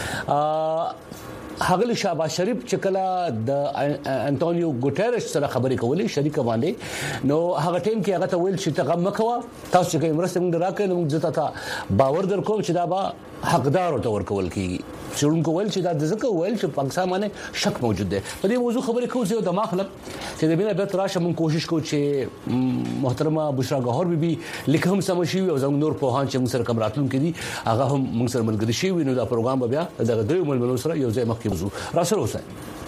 هغه شهباز شریف چې کله د انټونیو ګوټيريش سره خبرې کولې شریک باندې نو هغه ټیم کې هغه ته ویل چې تغم مکوا تاسو چې مرسته موږ راکړو نو موږ ته باور درکوم چې دا به حقدار او تور کول کیږي څونکو ویل چې دا د ځکه ویل چې پاکستان باندې شک موجود دی په دې موضوع خبرې کوو چې د مخلب چې د بینه به تراشه موږ کوشش کوو چې محترمه بشرا گوهر بیبي لیکم سم شي او زموږ نور په هان چې موږ سره کمراتون کې دي هغه هم موږ سره ملګری شي نو دا پروګرام بیا د دوی ملمنو سره یو ځای مخکې وزو راسره اوسئ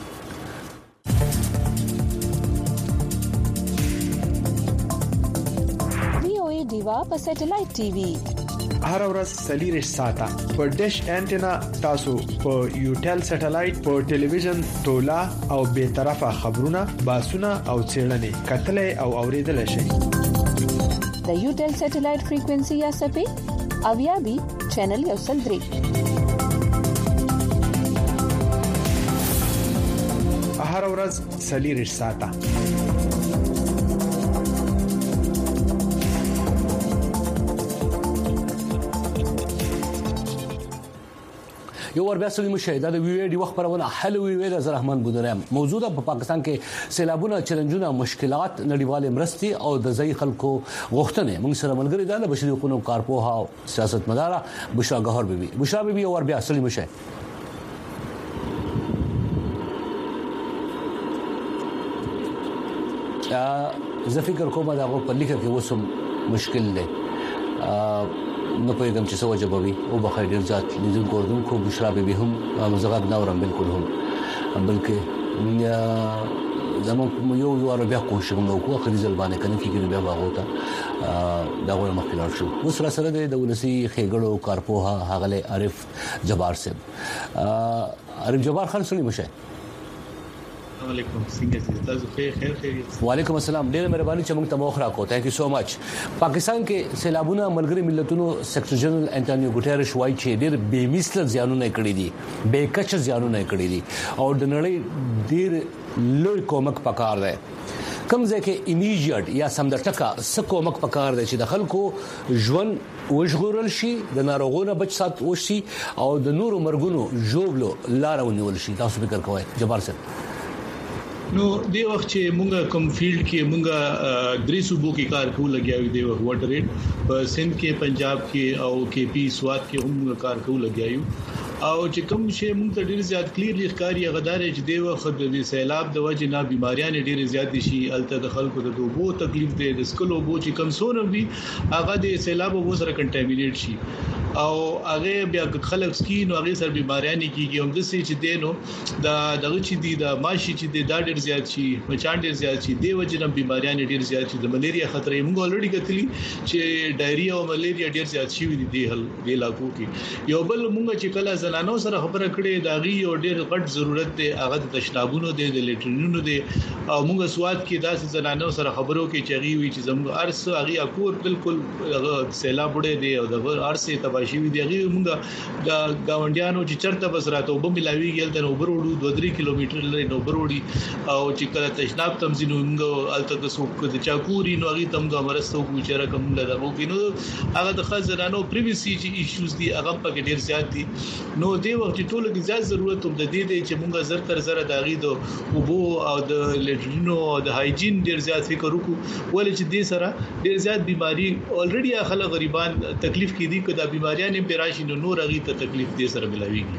دیوا په سټلایټ ټي وي هر ورځ سلیریش ساته په ډیش انټینا تاسو په یوټل سټلایټ په ټلویزیون تولا او به طرفه خبرونه باسونه او چیرنې کتلې او اوریدل شي د یوټل سټلایټ فریکوئنسي یا سپې اویا بي چینل یو سل 3 هر ورځ سلیریش ساته یو ور بیا سلیم شهدا د وی ډي وخت پرونه حل وی د زرحمان بودرم موجوده په پاکستان کې سیلابونه چیلنجونه مشکلات نړیواله مرستي او د ځای خلکو غوښتنې موږ سره ملګری ده د بشري حقوقو کارپوها او سیاستمدار بشرا گهر بیبي بشرا بیبي ور بیا سلیم شه زه فکر کوم دا په لیکه کې وسم مشکل دی نو پیغام چې سوجه بوي او بخیر ډیر ذات لیدون کوردم کو بشرا به هم مزغب نورم بالکل هم بلکې زموږ یو ور بیا کوشش کوو خو اخري ځل باندې کنه کې بیا واغوتا دا غوړ مخکلار شو وسره سره د ولسی خېګړو کارپوها هغله عارف جبار صاحب عارف جبار خان سړي مشه علیکم څنګه تاسو خیر وعلیکم السلام ډیره مهرباني چې موږ ته موخ راکو ثانک یو سو مچ پاکستان کې سیلابونه ملګری ملتونو سیکریټری جنرال انټونیو ګوټيريش وایي چې ډیر بے مثل زیانونه کړی دي بے کچ زیانونه کړی دي او د نړۍ ډیر لوی کومک پکار دی کوم ځکه ایمیډیټ یا سمدرټکا سکومک پکار دی چې د خلکو ژوند وژغورل شي د ناروغونو بچ سات وشي او د نورو مرګونو جوړلو لار ونیول شي تاسو فکر کوئ جبار صاحب نو دی وخت چې مونږه کوم فیلډ کې مونږه درې صوبو کې کار کوو لګیاوی دی واټر ریټ په سند کې پنجاب کې او کې پی سوات کې هم کار کوو لګیایو او چې کوم شی مونږ ته ډیر زیات کلیرلی ښکاری غدار چې دی وخت د سیلاب د وجې نه بیماریاں ډیر زیات شي الته د خلکو د دوبو تکلیف دی د سکلو بو چې کم سونه وي هغه د سیلاب وو سره کنټامینیټ شي او هغه بیا خلک سکین او هغه سره بیماریاں کیږي هم د سې چې دینو دغه چې دی د ماشي چې د ډیر زیات شي مچان ډیر زیات شي دی وجې نه بیماریاں ډیر زیات شي د ملیریا خطر موږ اولریډي کتلی چې ډایریا او ملیریا ډیر زیات شي دي د علاقو کې یو بل موږ چې کله زنانو سره خبره کړې دا غي او ډیر غټ ضرورت دی هغه د تشنابونو دی د لیټرینونو دی او موږ سواد کې داسې زنانو سره خبرو کې چغي وي چې زموږ ارس هغه اکور بالکل سیلاب وړي دی او د ارسه تباشي وي دی هغه موږ د گاونډیانو چې چرته بس راته وب ملاويږي تل اوبر وړو 2-3 کیلومتر لري نو اوبر وړي او چې کله تشناب تمزینو موږ الته د سوق د چاکوري نو هغه تم د مرستو کو چې را کوم لږه وګینو هغه د خزانو پریویسی ایشوز دي هغه په ډیر زیات دي نو دی وخت ټولو کې زیات ضرورت هم د دې دی چې موږ زر تر زر د غي د اوبو او د لیټرینو او د هایجین ډیر زیات فکر وکړو ولې چې دې سره ډیر زیات بیماری اولریډي خلک غریبان تکلیف کې دي کدا بیماریاں نه براشي نو نور غي ته تکلیف دې سره ملاويږي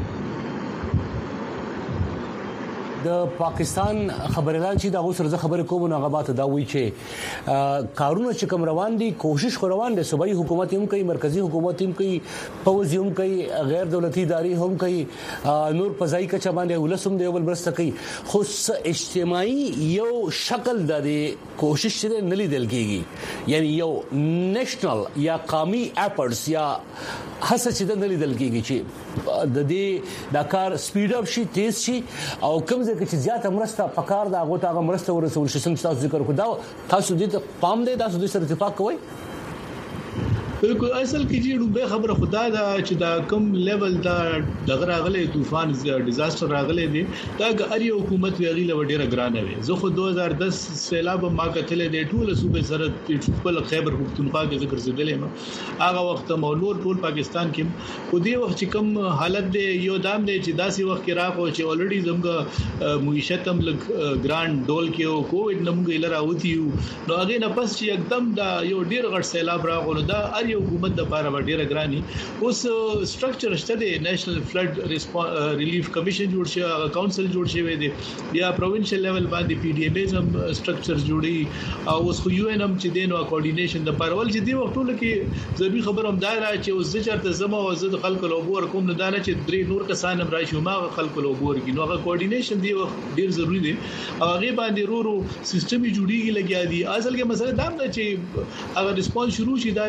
د پاکستان خبريالان چې دا اوسره خبرې کوم نو غبات دا وی چې کارونه چې کوم روان دي کوشش خو روان دي صوبایي حکومت هم کوي مرکزی حکومت هم کوي پوز هم کوي غیر دولتي ادارې هم کوي نور فضائي کچا باندې ولسم دی ول برسته کوي خو اجتماعي یو شکل د کوشش سره نلی دل کېږي یعنی یو نېشنل یا قومي اپورټس یا هڅه چې د نلی دل کېږي چې د دې د کار سپیډ اپ شي تیز شي او کوم چې زیاته مرسته پکار دا غوته هغه مرسته ورسول شي څنګه تاسو ذکر کو دا تاسو دې پام دې تاسو دې سره اتفاق کوئ بالکل اصل کې چې به خبره خدا دا چې دا کم لیول دا دغه راغلي طوفان ډیزاستر راغلي دي دا اړي حکومت ویغي لوډیره ګرانه وي زه خو 2010 سیلاب ما کتلې د ټول صوبې سره خپل خیبر پختونخوا کې ذکر زدلې ما هغه وخت مو نور ټول پاکستان کې خو دې وخت چې کم حالت دی یو دام دی چې داسې وخت کې راغو چې اولریډي زموږ معیشت هم لګ ګران ډول کې او کووډ نمګ لره اوتی نو هغه نه پس چې एकदम دا یو ډیر غټ سیلاب راغلو دا حکومت د لپاره ډیره ګرانی اوس سټرکچر شته دی نېشنل فلډ ریلیف کمیشن جوړ شي کونسل جوړ شي وي دی یا پروینشل لیول باندې پی ډی ایم ایز هم سټرکچر جوړي او اوس خو یو ان هم چې دینو کوارډینیشن د لپاره ول چې دی وختونه کې ځبي خبر هم دایره چې اوس چرته زما او زد خلکو لوبور کوم نه دانه چې درې نور کسان هم راشي ما خلکو لوبور کې نو هغه کوارډینیشن دی ډیر ضروری دی او هغه باندې رو سیستم جوړیږي لګیا دی اصل کې مسله دا نه چې هغه ریسپانس شروع شي د کراچي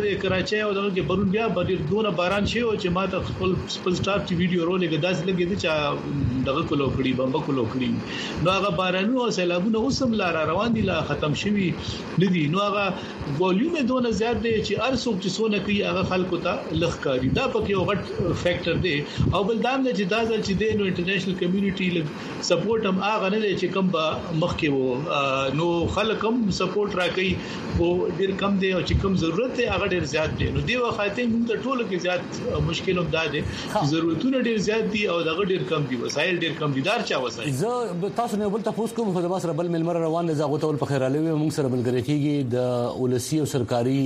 بچي او دغه کې برون بیا به دونه باران شي او چې ما ته خپل سټاف چې ویډیو رول کې داس لګي دي چې دغه کولو کړی بمب کولو کړی نو هغه بارانو او سیلابونه اوسم لار روان دي لا ختم شوي ندي نو هغه ولیوم دونه زیات دی چې ارڅوک چې سونه کوي هغه خلکو ته لخکاری دا پکې یو غټ فیکٹر دی او بل دا نه چې دا ځل چې دی نو انټرنیشنل کمیونټي سپورټ هم هغه نه دی چې کوم مخکې وو نو خلک هم سپورټ راکړي او ډیر کم دی او چې کوم ضرورت دی هغه ډیر زیات دی نو دی وخت موږ ته ټولو کې زیات مشکل هم دا دی چې ضرورتونه ډیر زیات دي او دغه ډیر کم دي وسایل ډیر کم دي دار چا وسایل زه تاسو نه بل تاسو کوم خو د باسر بل ملمر روان دي زغه ټول په خیر علي موږ سره بل کېږي د ولسی او سرکاري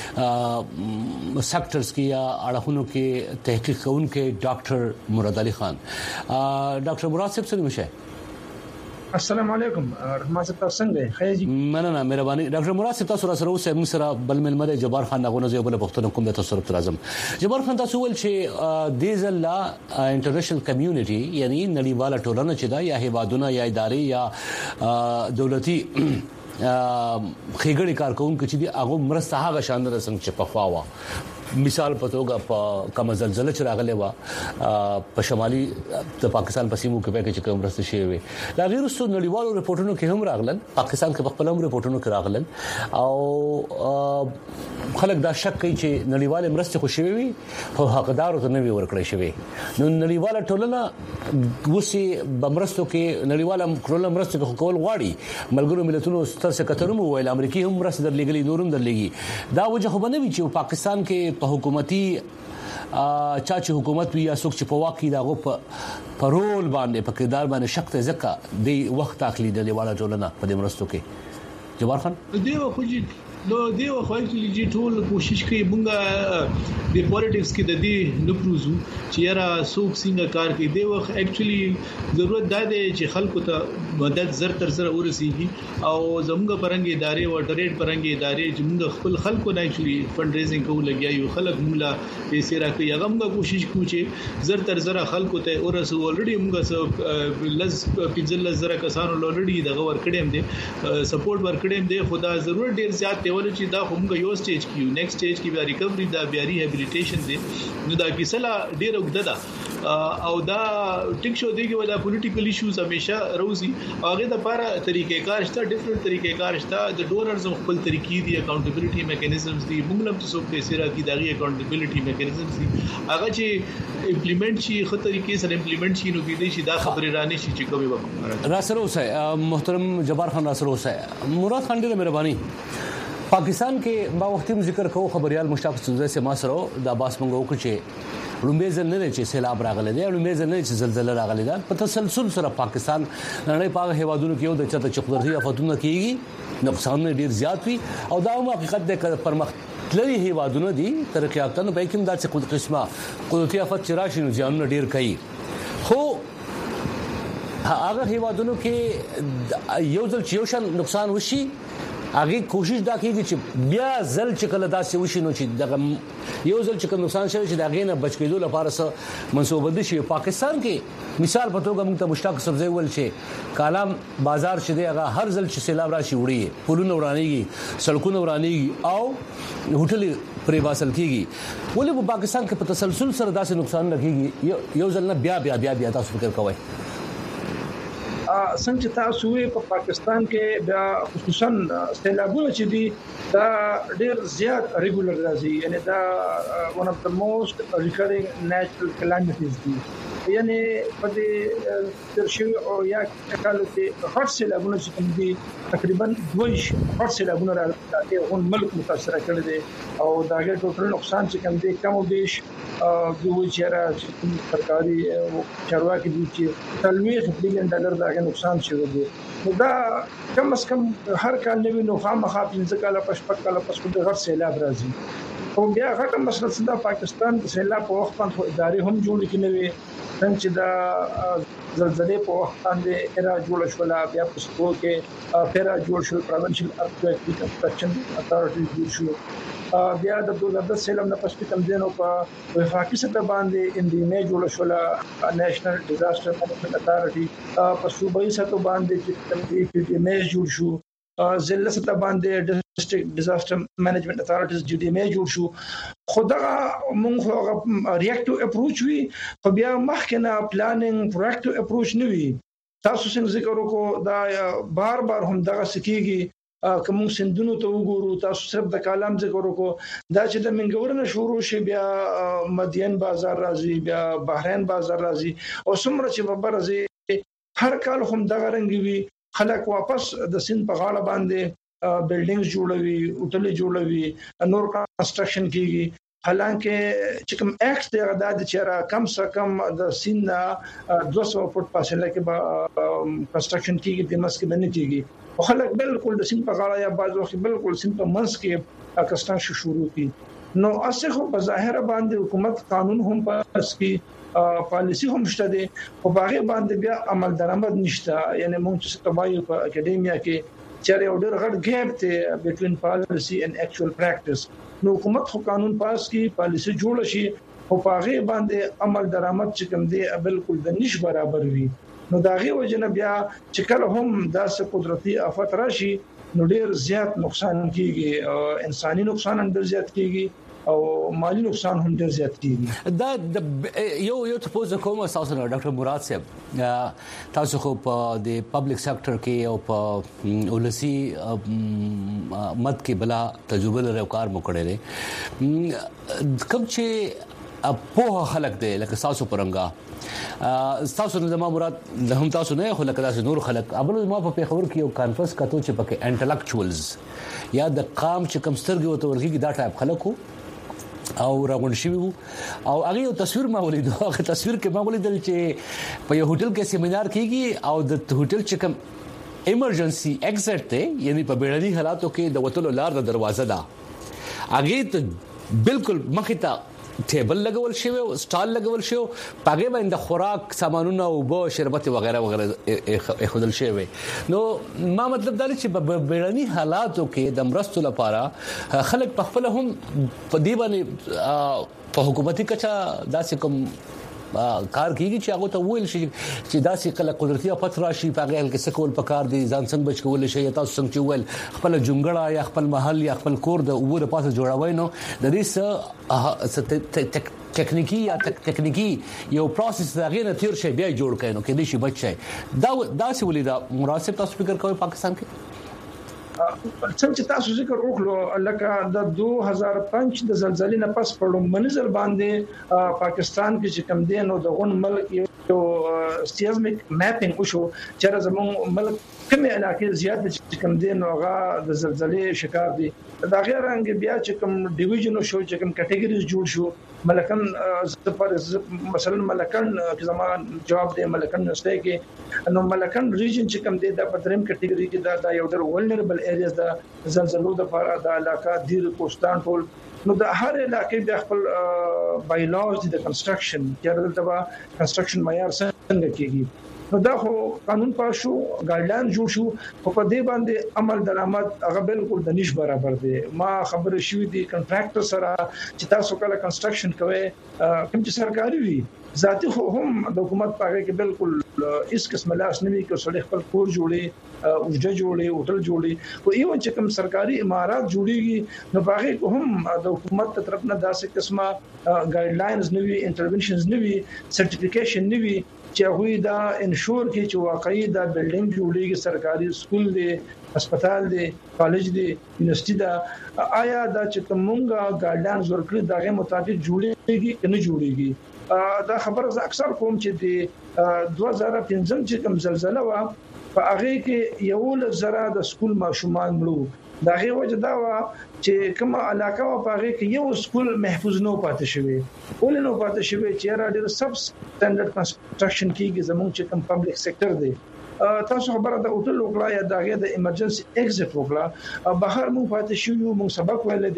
سیکټرز کې یا اړخونو کې تحقیق کوونکې ډاکټر مراد علي خان ډاکټر مراد صاحب سره مشه السلام علیکم رحمان صاحب تاسو څنګه خیر جی مننه مهرباني ډاکټر مراد صاحب تاسو سره اوسه موږ سره بل ملمر جبار خان غو نه زه بل پښتون کوم د تاسو سره اعظم جبار خان تاسو ول چې دیزل لا انټرنیشنل کمیونټي یعنی نړیواله ټولنه چې دا یا هیوادونه یا ادارې یا دولتي خېګړې کارکونکو چې دی هغه مرسته هغه شان د څنګه چې پخوا وا مثال پتوګه په کوم زلزلہ چې راغله وا په شمالي د پاکستان په سیمو کې به چې کوم مرسته شي وي دا غیر څو نړیوالو ریپورتونو کې هم راغلل پاکستان کې په خپل هم ریپورتونو کې راغلل او خلک دا شک کوي چې نړیواله مرسته خو شوي وي خو حقدارو ته نه وي ورکړی شوی نو نړیواله ټولنه وسی بمرستو کې نړیواله ټولنه مرسته کول غواړي ملګرو ملتونو ستر سکرټر مو ویل امریکای هم مرسته درلېګلې نورم درلېږي دا وجه خو بنوي چې پاکستان کې په حکومتي چاچ حکومت وی یا څوک چې په واقعي داغه په رول باندې په کردار باندې شک ته ځکه د وخت تقلید لري ټولنه په دې مرستو کې جبار خان دی خو نو دی خو چې ټول کوشش کوي مونږه د پالیټکس کې د دې نپروزو چې یاره څوک څنګه کار کوي دی وخت اکچولی ضرورت ده چې خلکو ته مدد زر تر سره ورسیږي او زموږ پرنګ ادارې او ډریټ پرنګ ادارې چې موږ خپل خلکو نه اکچولی فند ریزینګ کوو لګیایو خلک موږ لا پیسې راکړي هغه موږ کوشش کوو چې زر تر سره خلکو ته ورسو اولریډي موږ لز پنځل زره کسانو اولریډي دغه ورکړم دي سپورټ ورکړم دي خدا ضرورت ډیر زیات ول چې دا همغه یو سټیج کې نیکسټ سټیج کې بیا ریکوري دا بیا ریهابیلیټیشن دي نو دا کیسه لا ډیر وګړه ده او دا ټیک شو دی کې دا پولیټیکل ایشوز همیشه روزي هغه د لپاره طریقې کار شته ډیفرنٹ طریقې کار شته د ډونرز خپل طریقې دي اکاونټیبিলিټي میکانیزمز دي موږ هم څه پیسې راکې دا اکاونټیبিলিټي میکانیزمز دي هغه چې امپلیمنٹ شي خو طریقې سره امپلیمنٹ شي نو کې دي دا خبرې رانه شي چې کومه وکړه راسره اوسه محترم جبار خان راسره اوسه مراد خان ډېر مهرباني پاکستان کې با وختي ذکر کوو خبريال مشتاق سوزه سه ما سره د عباس منګو کې چې لومبه ځل نه چې سیلاب راغلی دی لومبه ځل نه چې زلزلہ راغلی دی په تسلسل سره پاکستان نړۍ په هیوادونو کې یو د چته چقدرتي افتونه کیږي نقصان ډیر زیات وي او دا هم حقیقت د پرمختللي هیوادونو دي ترقی یافته نو به کوم د څه قسمه قدرتي افت چراشي نو ځانونه ډیر کوي خو هغه هیوادونو کې یو ځل چې یو شان نقصان وشي هغه کوشش دا کوي چې بیا ځل چې کله داسې وشي نو چې دغه یو ځل چې کوم نقصان شوی چې دغه نه بچ کېدو لپاره څه منسوبه دي شي پاکستان کې مثال په توګه موږ ته مشتاق سبزی ول چې کالام بازار چې دی هغه هر ځل چې سیلاب راشي وړي پلونه ورانېږي سړکونه ورانېږي او هوټل پرې واسل کیږي ولې په پاکستان کې په تسلسل سره داسې نقصان لګيږي یو ځل نه بیا تاسو فکر کوئ څنګه تاسو په پاکستان کې بیا خصوصا سیلابونه چې دي دا ډېر زیات ریګولر راځي یعنی دا one of the most recurring natural calamities دي یعنی په دې ترشي او یا کله چې هر سیلابونه چې کوم دي تقریبا 2 هر سیلابونه راځي او ملک متاثر کړي دي او دا ټول نقصان چې کوم دي کم او بیش دوی چې سرکاري چارواکي دي چې $30 بلین دا نقصان شوی دی دا کم از کم هر کال نوی نو خامخا 15 کاله پښ کاله پس په هر سیلاب راځي او بیا غټه مسله څنګه پاکستان د سیلاب په وخت باندې ادارې هم جوړ کړي وي څنګه چې دا زلزلې په وخت باندې را جوړ شول بیا په ستو کې پیرا جوړ شو پروینشل ارتکویک ریکنسټرکشن اتھارټي جوړ شو بیا د 2010 سیلاب نه پس کم دینو په وفاقي سطح باندې اندینه جوړ شول نېشنل ډیزاستر مینجمنت اتھارټي په صوبایي سطح باندې چې کم دي چې نه جوړ شو ضلع سطح باندې ډیسټریکټ ډیزاستر مینجمنت اتھارټیز GDMA جوړ شو خدغه موږ ریاکټیو اپروچ وی خو بیا مخکنه پلانینګ پروکټیو اپروچ نه وی تاسو څنګه ذکر وکړو دا بار هم دغه سکیږي کوم سندونو ته وګورو تاسو صرف د کالم ذکر وکړو دا چې د منګورنه شروع شي بیا مدین بازار راځي بیا بحرین بازار راځي او څومره چې په برځي هر کال هم دغه رنګ وي خلک واپس د سین په غاړه باندې بلډینګز جوړوي اوټل جوړوي نور کنسټرکشن کیږي حالانکه چې کوم ایکټ دی دا چې را کم څه کم د سین 200 فوټ فاصله کې کنسټرکشن کیږي د مسکه باندې کیږي خلک بالکل د سین په غاړه یا بعض وخت بالکل سین په منځ کې کنسټرکشن شروع کی نو اسه خو په ظاهر باندې حکومت قانون هم پاس کی پالیسی هم شته دي او باغې باندې بیا عمل درآمد نشته یعنی موږ چې تبایو په اکیډمیا کې چې یو ډېر غټ ګیپ دی بټوین پالیسی اینڈ ایکچوال پریکټس نو حکومت خو قانون پاس کی پالیسی جوړ شي او باغې باندې عمل درآمد چې کوم دی بالکل د نش برابر وي نو داغه وجنه بیا چې کله هم داسې قدرتي آفت راشي نو ډېر زیات نقصان کیږي انساني نقصان هم ډېر زیات کیږي او مالی نقصان هم ډېر زیات کیږي دا یو تاسو کوم اساس نه ډاکټر مراد صاحب تاسو خو په د پبلک سېکټر کې او په ولسی مد کې بلا تجربه لري او کار مو کړی دی کوم چې په خلک دی لکه تاسو پرنګا تاسو نه ما مراد هم تاسو نه خو لکه تاسو نور خلک ابل ما په خبر کې یو کانفرنس کتو چې پکې انټلیکچوالز یا د قام چې کم سترګي وته ورګي دا ټایپ خلکو او راغون شي او هغه یو تصویر ما ولیدو هغه تصویر کې ما ولیدل چې په یو هوټل کې سیمینار کیږي او د هوټل چې کوم ایمرجنسي ایگزټ ته یعنی په بیړني حالاتو کې د وټلو لار د دروازه ده هغه ته بالکل مخې ته ټیبل لګول شوی او سټال لګول شو پاګې باندې خوراک سامانونه او بو شربت وغیرہ وغیرہ خودل شوی نو ما مطلب دا چې په بیړني حالاتو کې د مرستو لپاره خلک په خپل هم په دی باندې په حکومتي کچا داسې کوم کار کیږي چې هغه ته ویل شي چې داسې کله قدرتي افت راشي په هغه کې سکول په کار دي ځان څنګه بچ کول شي تاسو څنګه چې ویل خپل جونګړه یا خپل محل یا خپل کور د اوره پاسه جوړوي نو د دې ټکنیکی یا ټکنیکی یو پروسس دغه نه تیر شي بیا جوړ کړي نو کې دې شي بچ شي دا څه ولیدا مناسب تاسو فکر کوئ پاکستان کې څنګه تاسو ذکر وکړو لکه د 2005 د زلزلې نه پس په لومړي ځل باندې پاکستان کې چې کم دین او د غون ملک یو سیزمیک میپینګ وشو چې زموږ ملک کومه علاقې زیات چې کم دین اوغه د زلزلې شکار دي دا غیر رنګ بیا چې کوم ډیویژن شو چې کوم کټګوریز جوړ شو ملکن مثلا ملکن زمان جواب دی ملکن نشته کې نو ملکن ریجن چې کوم دی د پدریم کټګوري کې دا یو ډېر ولنربل ایریاز د زلزلو د لپاره د علاقې دیر کوستان ټول نو د هر علاقې د خپل بایلاوز د کنسټرکشن چې دلته کنسټرکشن معیار څنګه کیږي نو دا خو قانون پاس شو ګایډلاین جوړ شو په دې باندې عمل درآمد هغه بالکل د نش برابر دی ما خبره شوې دي کنټراکټر سره چې تاسو کله کنسټرکشن کوي کوم چې سرکاري وي ذاتي هم د حکومت پاګه کې بالکل اس قسم لاس نه وي چې سړي خپل کور جوړي اوجه جوړي هوټل جوړي او ایون چې کوم سرکاري امارات جوړيږي نو پاګه هم د حکومت طرف نه داسې قسمه ګایډلاینز نه وي انټرونشنز نه وي سرټیفیکیشن نه وي چې هغه دا انشور کې چې واقعي دا بلډینګ جوړیږي سرکاري سکول دی هسپتال دی کالج دی یونیورسيټي دا آیا دا چې کومه ګایډلاینز ورکړي دغه مطابق جوړیږي کنه جوړیږي دا خبره ز اکثر کوم چې د 2015 چې کوم زلزلہ وا په هغه کې یو لزره د سکول ماشومان مړو دا غي وجه دا وا چې کومه علاقه په هغه کې یو سکول محفوظ نه پاتې شوی ولې نه پاتې شوی چې را ډېر سب سټانډرډ کنسټرکشن کیږي زموږ چې کوم پبلک سېکټر دی تاسو خبره د اوټل وکړه یا دغه د ایمرجنسي ایگزټ وکړه بهر مو پاتې شو مو سبق ویل دي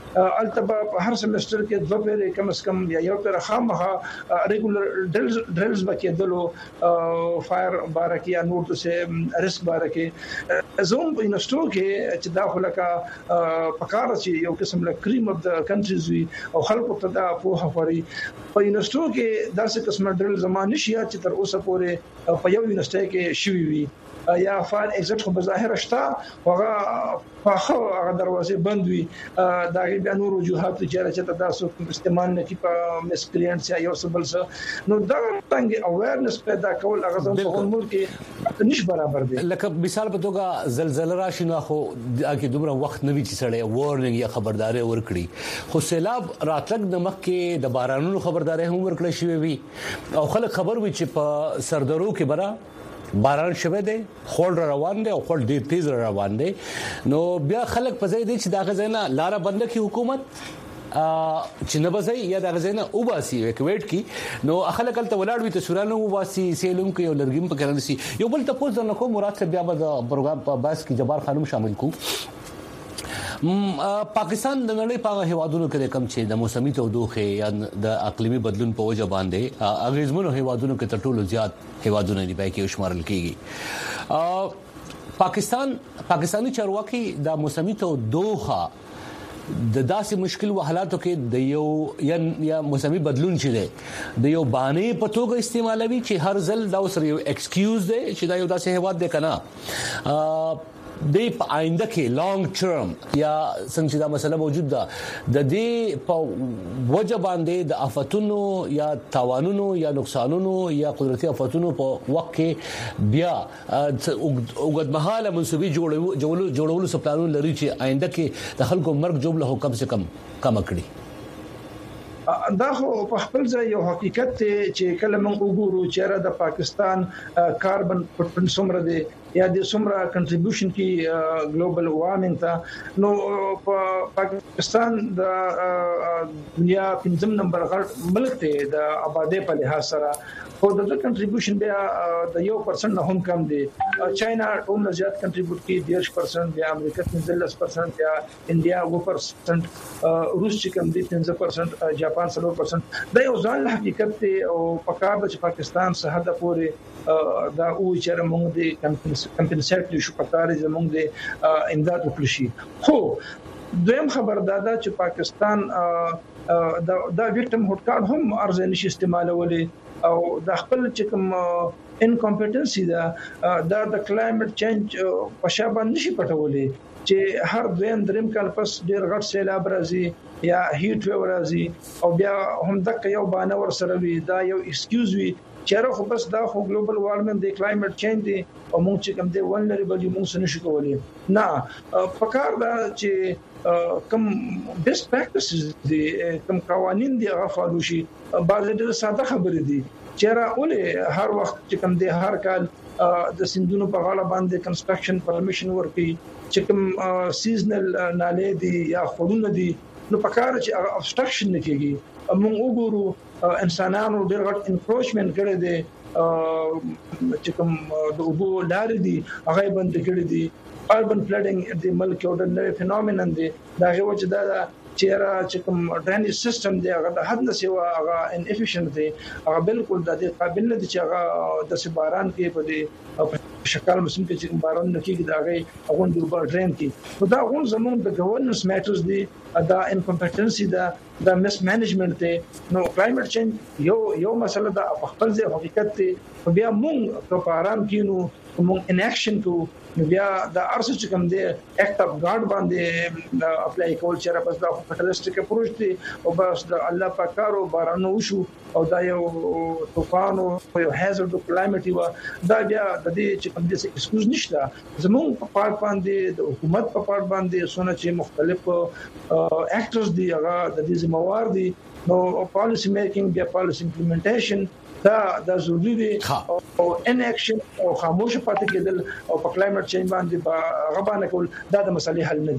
التبا هر سمستر کې دوه پیری کم از کم یا یو پر خامخه ریګولر ډرلز بکیدلو فایر بارکی یا نور څه ریسک بارکی زوم په انستو کې چې داخله کا پکاره چې یو قسم له کریم اف د کنټریز وی او خلکو ته دا په خوري په انستو کې داسې قسم ډرل زمانه شي چې تر اوسه پورې په یو یونیورسيټي کې شوي وي یا فعال ایگزیکټ خو بظاهر شته هغه هغه دروازې بند وي دا غي نور وجوهات چې تاسو استعمال نه کی په مسکلینټس یا یو سبل څه نو دا څنګه اویرنس پیدا کول هغه څنګه ملک کې نش برابر دي لکه مثال په توګه زلزلہ راشي نو خو اګه دومره وخت نوي چې سړی وارنینګ یا خبرداري ورکړي خو سیلاب راتلګ د مخ کې د بارانونو خبرداري هم ورکړل شوی وي او خلک خبر وي چې په سردرو کې برا باران شوه دی خول روان دی او خول ډیر تیز روان دی نو بیا خلک په ځای دی چې دا غزنه لار بند کی حکومت چې نه بځي یا دا غزنه او باسي وکويټ کی نو خلک تل ولاړ وي ته سورانو واسي سیلوم کې یو لرګیم په کړل سي یو بل ته پوز نه کوم مراد بیا به پروګرام په باس کې جبار خانم شامل کو پاکستان د نړۍ په هیوادونو کې کم چې د موسمي تودوخه یا د اقلیمي بدلون په وجه باندې اغیزمنو هیوادونو کې تر ټولو زیات هیوادونه دی پای کې شمارل کیږي پاکستاني چارواکي د موسمي تودوخه د داسې مشکل حالاتو کې د یو یا موسمي بدلون چې دی د یو باندې په توګه استعمالوي چې هر ځل دا سره یو ایکسکیوز دی چې دا یو داسې هیواد دی کنه د آینده کې لانګ ټرم یا څنګه دا مسله موجود ده د دې په وجه باندې د آفتونو یا تاوانونو یا نقصانونو یا قدرتي آفتونو په وخت کې بیا وګدمحاله منسوبي جوړولو سپلانو لري چې آینده کې د خلکو مرګ جوړله کم سے کم کړي دا خو په خپل ځای یو حقیقت چې کله موږ وګورو چې د پاکستان کاربن فوټپرنټ څومره دی یا د څومره کنټریبیوشن کې ګلوبل وارمنګ ته نو په پاکستان د دنیا 5 نمبر غړ ملک دی د آبادی په لحاظ سره خو د کنټریبیوشن بیا د 1% نه هم کم دی چاینا هم زیات کنټریبیوټ کوي 10% یا امریکا 15% یا انډیا 2% روس چې کم دي 15% جاپان 3% دا یو ځان حقیقت دی او په کار د پاکستان سرحد پورې دا او چې موږ د کمپنسیټ شو پکاري زموږ د امداد وکړي شي خو دویم خبر دا چې پاکستان دا ویکټم هوټ کارت هم ارزه نشي استعمالولي او د خپل چې کوم انکمپټنسي دا د کلایمټ چینج په شابه نشي پټولي چې هر دویم دریم کال پس ډیر غټ سیلاب راځي یا هیټ ویو راځي او بیا هم د یو باندې ور سره وي دا یو ایکسکیوز وي چیرې خو بس دا خو ګلوبل وارمنګ دی کلایمټ چینج دی او موږ چې کوم دی ولنریبل یو موږ نشو کولای نه پکار دا چې کوم بیسټ پریکټیسز دي کوم قوانين دي هغه فالو شي بعض ډېر ساده خبرې دي چیرې اولې هر وخت چې کوم دی هر کال د سندونو په غاړه باندې کنسټرکشن پرمیشن ورکړي چې کوم سیزنل نالې دي یا خړونه دي نو پکار چې ابستراکشن نه کیږي موږ وګورو انسانانو ډېر غټ انکروچمنت کړی دی چې کوم د اوبو لارې دي هغه بند کړی دي اربن فلډینګ د ملک یو د نوې فینومینن دی دا یو چې دا چې کوم ډرینیج سیستم دی هغه د حد نه سیوا هغه ان افیشنت دی هغه بالکل د قابل نه دي چې هغه د سباران کې په دې شکل مسم کې چې باران نه کېږي دا هغه غون د ډرین کې خو دا غون زمون د ګورننس میټرز دی دا انکمپټنسي دا مس منیجمنت دی نو کلایمټ چینج یو مسله دا خپل ځای حقیقت دی بیا موږ په آرام کې نو موږ ان اکشن کو بیا د ارس چې کوم دی اکټ اف ګارد باندې اپلای کول چې را بس دا فټلیسټیک اپروچ دی او بس د الله پاکارو بارانو وشو او دا یو طوفان او یو هازارد کلایمټ و دا بیا د دې چې کوم دي ایکسکیوز نشته زموږ په پارت باندې د حکومت په پارت باندې سونه چې مختلف اکټرز دي هغه د دې ذمہوار دي نو پالیسی میکینګ بیا پالیسی امپلیمنټیشن دا ضروري دي او ان اکشن او خاموش پاتې کېدل او په کلایمټ چینج باندې غبانه کول دا د مسلې حل نه دي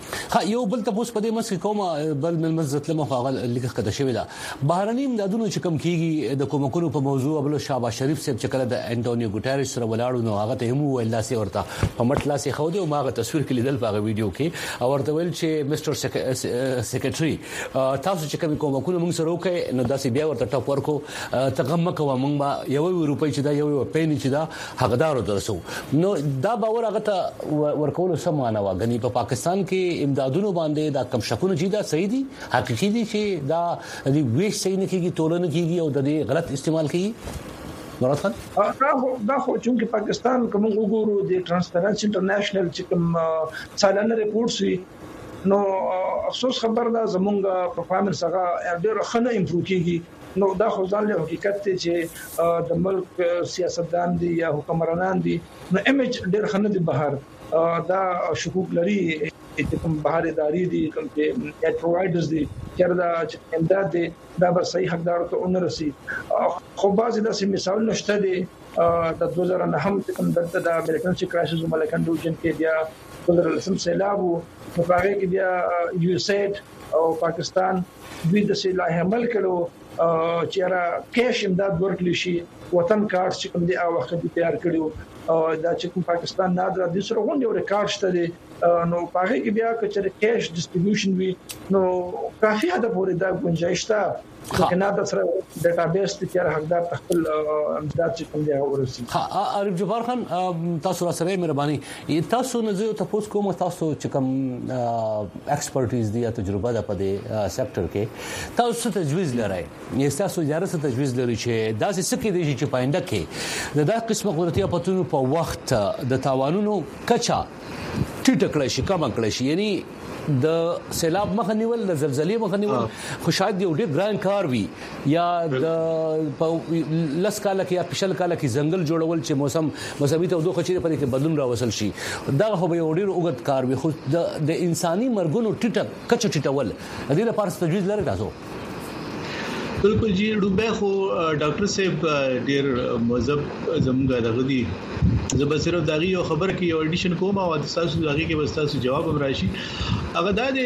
ها یو بل تاسو په دې مسکه کومه بل ملمزت لمه هغه لیکه کده شوی دا بهرنی امدادونو چې کم کیږي د کومکونو په موضوع بل شاباش شریف صاحب چې کله د انټونیو ګوټریس سره ولاړو نو هغه ته هم ویل سي ورته په مټلا سي خو دې او ماغه تصویر کې لیدل په ویډیو کې او ورته ویل چې مستر سیکریټري تاسو چې کوم کومکونو موږ سره وکړي نو داسې بیا ورته ټاپ ورکو تغم کوه موږ یو روپۍ چې دا یو پېنی چې دا حقدار درسو نو دا باور هغه ته ورکول سمانه واغني په پاکستان کې امدادونو باندې دا کم شکونه چې دا صحیح دي حقيقي دي چې دا د ویش صحیح نه کیږي تولنه کیږي او د غلط استعمال کیږي مراد خان دا خو چې پاکستان کوم وګورو د ترانسپیرنسي انټرنیشنل چې کوم سالانه ریپورټس وي نو افسوس خبر دا زمونږ پرفارمنس هغه ډېر خنه امپروو کیږي نو دا خو ځان له حقیقت ته چې د ملک سیاستدان دي یا حکمرانان دي نو ایمیج ډېر خنه دي بهر دا شکوک لري چې کوم بهر اداري دي کوم چې پرووایډرز دي چیردا امداد دي دا به صحیح حقدار ته ونرسي خو بعضی داسې مثال نشته دي د 2009 هم کوم د امریکن کرایسس ملکن ډوجن کې بیا 2010 سیلاب نو هغه کې بیا یو اس ایډ او پاکستان دوی د سیلاب عمل کړو چې را کیش امداد ورکړي شي وطن کارت چې کوم دی او وخت دی تیار کړو دا چې کوم پاکستان نادر د سره غونډه یو ریکارډ شته دي نو پاره کې بیا چې کیش ډیسټریبیوشن وی نو کافي حد پورې دا گنجائش تا چې نادر سره ډیټابیس ته تیار حقدار خپل امداد چې کوم دی ورسي عارف جبار خان تاسو سره مهرباني تاسو نه زه تاسو کوم تاسو چې کوم ایکسپرټیز دی یا تجربه ده په دې سېکټر کې تاسو تجویز لرئ تاسو اجازه ته تجویز لرئ چې دا څه کې دي چې پاینده کې دا قسمه قدرتي پاتونو په وخت د تاوانونو کچا ټیټکړی شي کم کړی شي یعنی د سیلاب مخه نیول د زلزلې مخه نیول خو شاید یو ډېر ګران کار وي یا د لس کاله کې یا پښل کاله کې ځنګل جوړول چې موسمي ته دوه خچې په دې کې بدلون راوصل شي دا خو به یو ډېر اوږد کار وي خو د انساني مرګونو ټیټول د دې لپاره تجویز لري تاسو بالکل جی ډوبه خو ډاکټر صاحب ډیر مذهب زموږ دغه دي زه صرف دغه یو خبر کې یو اډیشن کوم او تاسو دغه کې بس تاسو جواب هم راشي هغه دا دی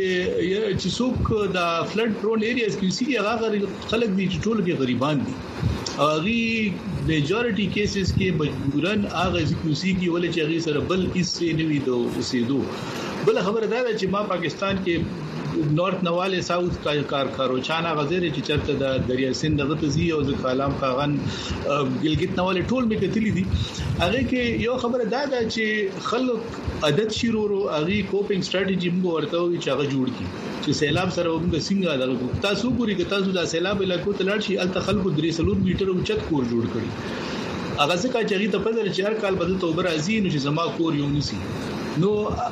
چې څوک د فلډ پرون ایریاز کې سي هغه خلک دي چې ټول کې غریبان دي هغه میجورټي کیسز کې مجبورن هغه ځکوسی کې ولې چې هغه سره بل هیڅ نه وي دو اوسېدو بل خبره دا ده چې ما پاکستان کې نورث نواله ساوث کارکاروچانا غزيره چې چرته د دریا سند دغه تزي او د کلام کاغان ګلګت نواله ټول می کتلی دي هغه کې یو خبره دا ده چې خلک عادت شیرورو هغه کوپینګ سټریټجی موږ ورته وی چې هغه جوړ کی چې سیلاب سره موږ څنګه دغه تاسو ګوري چې تاسو د سیلاب علاقو ته لاړ شي ال تخلق 300 میټر اوچت کور جوړ کړي هغه څنګه چې هغه ته په دې چې هر کال بدل توبر ازي نو چې زما کور یو نسی نو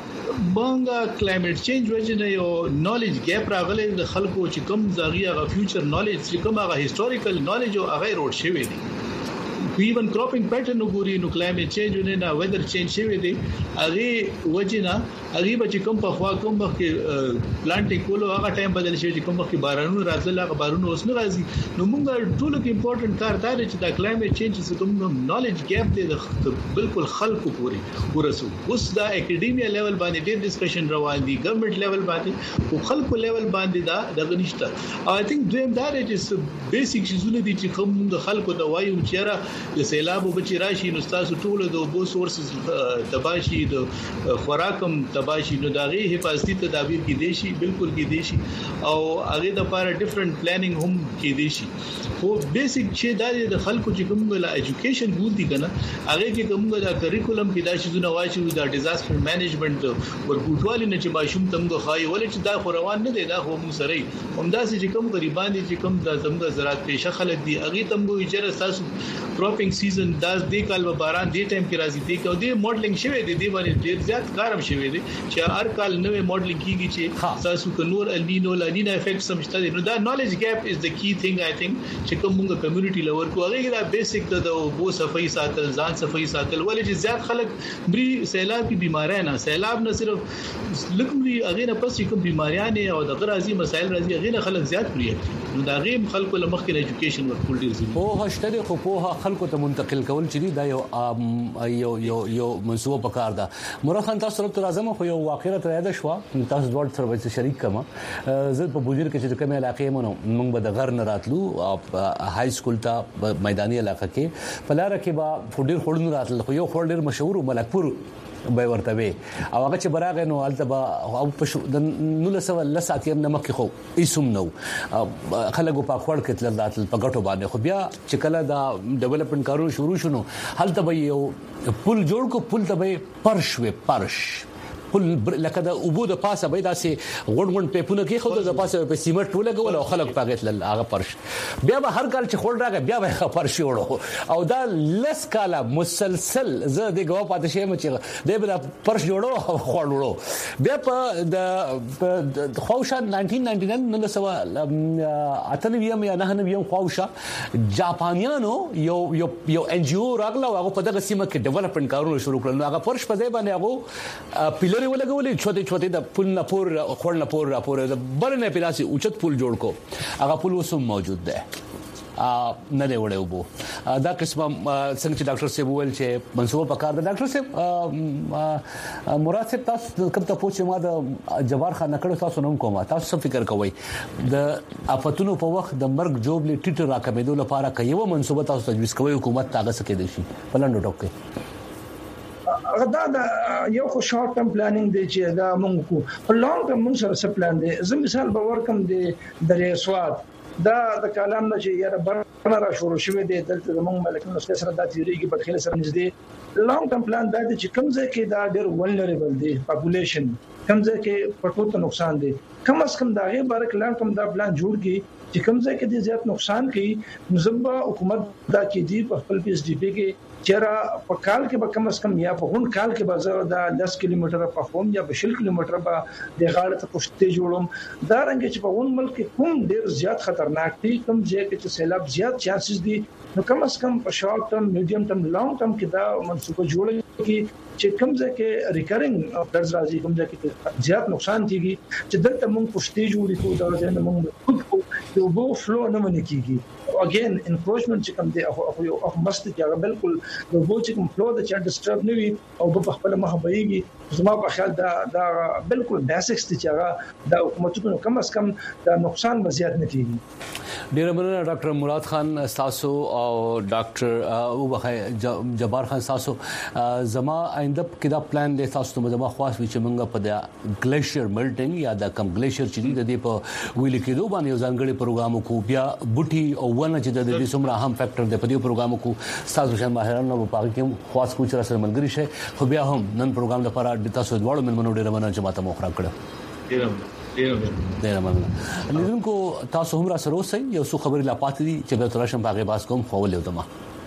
بانګه کلایمټ چینج وجنه یو نالج ګیپ راغلی د خلکو چې کوم ځاغي هغه فیوچر نالج چې کوم هغه هیستوریکل نالج او هغه روډ شوی دی ایون کراپینګ پیټرن وګوري نو کلایمټ چینج نه ویدر چینج شوی دی هغه وجنه هغه به کوم په خوا کوم وخت پلانټینګ کولو هغه ټایم بدل شي چې کوم وخت بارانونو راځي هغه بارانونو اوس نه راځي نو موږ ټول کې امپورټنت کار دا دی چې دا کلایمټ چینج چې کوم نالج ګیپ دی بالکل خلکو پوری ورسو اوس دا اکیډیمیا لیول باندې ډېر ډسکشن روان دي ګورنمنت لیول باندې او خلکو لیول باندې دا دغه نشته آی تھنک دویم دا دی چې بیسیک شیزونه دي چې کوم د خلکو د وایو چیرې د سیلاب وبچی راشي نو تاسو ټول د اوبو سورسز تباشي د خوراکم تباشي نو داغي حفاظتي تدابیر کې دي شي بالکل کې دي شي او هغه د لپاره ډیفرنٹ پلانینګ هم کې دي شي خو بیسیک چې د خلکو چې کوم لا ایجوکیشن ګول دي کنه هغه کې کوم د کریکولم کې دا شیزونه وایي چې د ډیزاستر مینجمنت ورګوټوالي نه چې ماشوم تمغه خای ولې چې دا خو روان نه دی دا خو مو سره همداسې چې کوم غریبان دي چې کوم د زموږ زراعت پیشه خلک دي هغه تمغه اجازه تاسو کراپینګ سیزن دا د کال به باران دی ټایم کې راځي دی کو دی ماډلینګ شوی دی باندې ډیر زیات کارم شوی دی چې هر کال نوې ماډلینګ کیږي چې تاسو ک نور النینو لانینا افیکټ سمجھتا دي نو دا نالج ګیپ از د کی ثینګ آی ثینک چې کوم موږ کمیونټي لور کو هغه دا بیسیک د بو صفای ساتل ځان صفای ساتل ولې چې زیات خلک بری سیلاب کی بیماریاں نه سیلاب نه صرف لکمري هغه نه پس کوم بیماریاں او د غرازي مسایل راځي هغه نه خلک زیات پریږي نو دا غیم خلکو لمخ کې ایجوکیشن ورکول ډیر ضروري په هشته خو په خلکو ته منتقل کول چې دا یو منصوبه پکار ده. مراد خان تاسو سره راځم خو یو واقعه تر یاد شو تاسو دوړ سره شریک کما زه په بوجیر کې چې کومه علاقې مونږ به د غر نه راتلو های سکول ته میداني علاقې کې پلاره کې با فوډیر خورن راتل خو یو خورډیر مشهور ملکپور به ورته وي او هغه چې براغه نو الته به او په نو له ساتیم نمک خو ایسوم نو خلکو په خور کې تل راتل په غټو باندې خو بیا چې کله دا ډیولپمنٹ کارونه شروع شونه هلته به یو پل جوړ کو پل ته به پرش پل لکه د اوبو د پاسه به داسې غونډ پیپونه کې خو د پاسه په سیمنټ ولګول او خلک پاګت لل هغه پرش بیا به هر کال چې خور راغی بیا به پرش وړو او دا لس کاله مسلسل زه د غوا پاتې شم چې د بل پرش جوړو او خور وړو بیا په د خوشا 1999 نو سوا اتنویم یا نه نویم خوشا جاپانیانو یو ان جی او راغله هغه په دغه سیمه کې ډیولپمنٹ کارونه شروع کړل نو هغه پرش په ځای باندې هغه پیلر ولګولې چوټي د پل نه پور خور نه پور د برنه پیلاسي اوچت پل جوړ کو هغه پل وسوم موجود ده نه دی وړو بو دا قسمه څنګه چې ډاکټر صاحب ویل چې منصوبه پکار ده. ډاکټر صاحب مراد صاحب تاسو کوم ته پوښتنه ما د جبار خان نکړو تاسو نوم کومه تاسو څه فکر کوئ د افتونو په وخت د مرګ جوړ ټیټ راکمېدو لپاره کوي منصوبه تاسو تجویز کوي حکومت تاګه سکے دي شي پلانډو ټوکې دا یو خو شارټ ټرم پلانینګ دی چې دا موږ کو په لانګ ټرم موږ سره څه پلان دی. زه مثال به ورکم دی درې سواد دا د کلام نه چې یاره برنه را شروع شوه دی دلته موږ ملکونو سره د تیریږي په خله سره نږدې لانګ ټرم پلان دا دی چې کوم ځای کې دا ډېر ولنریبل دی پاپولیشن کوم ځای کې پټو نقصان دی کم از کم دا غي بارک لانګ ټرم دا پلان جوړ کی چې کوم ځای کې زیات نقصان کوي مزبا حکومت دا کې دی په خپل پی ایس ډی پی کې چیرې په کال کې به کم از کم یا په هون کال کې به زه دا 10 کیلومتره په قوم یا په 20 کیلومتره به د غاړه ته پښتې جوړوم دا رنګ چې په هون ملک کې کوم ډیر زیات خطرناک دي کوم ځای کې چې سیلاب زیات چانسز دي نو کم از کم په شارټ ټرم میډیم ټرم لانګ ټرم کې دا منصوبه جوړه کی چې کوم ځای کې ریکرینګ فلډز راځي کوم ځای کې زیات نقصان کیږي چې دلته موږ پښتې جوړې کوو دا ځای موږ خود کو یو بو فلو نه منې کیږي اگین انکروچمنٹ چې کوم دی او مست چې هغه بالکل د بو چې کوم فلو د چا ډیسټرب نه وي او په خپل مخ بهيږي زما په خیال دا بالکل بیسکس دي چې هغه د حکومتونو کم از کم د نقصان زیات نه کیږي. ډیر مننه ډاکټر مراد خان تاسو او ډاکټر او بخای جبار خان تاسو زما آینده کې دا پلان دی تاسو ته زما خواص وی چې موږ په د ګلیشیر ملټینګ یا د کم ګلیشیر چې د دې په ویل کېدو باندې یو ځانګړي پروګرام کو بیا بوټي او ونه چې د دې څومره اهم فیکٹر دی په دې پروګرام کو تاسو شان ماهرانو په پاک کې خواص کو چې سره ملګری شي خو بیا هم نن پروګرام لپاره د تاسو دواړو منو ډیر مننه چې ماته مخ را کړو. ډیر مننه لیدونکو تاسو هم را سره اوسئ یو څه خبرې لا پاتې دي چې به ترشم باغې باس کوم خو ولې ودما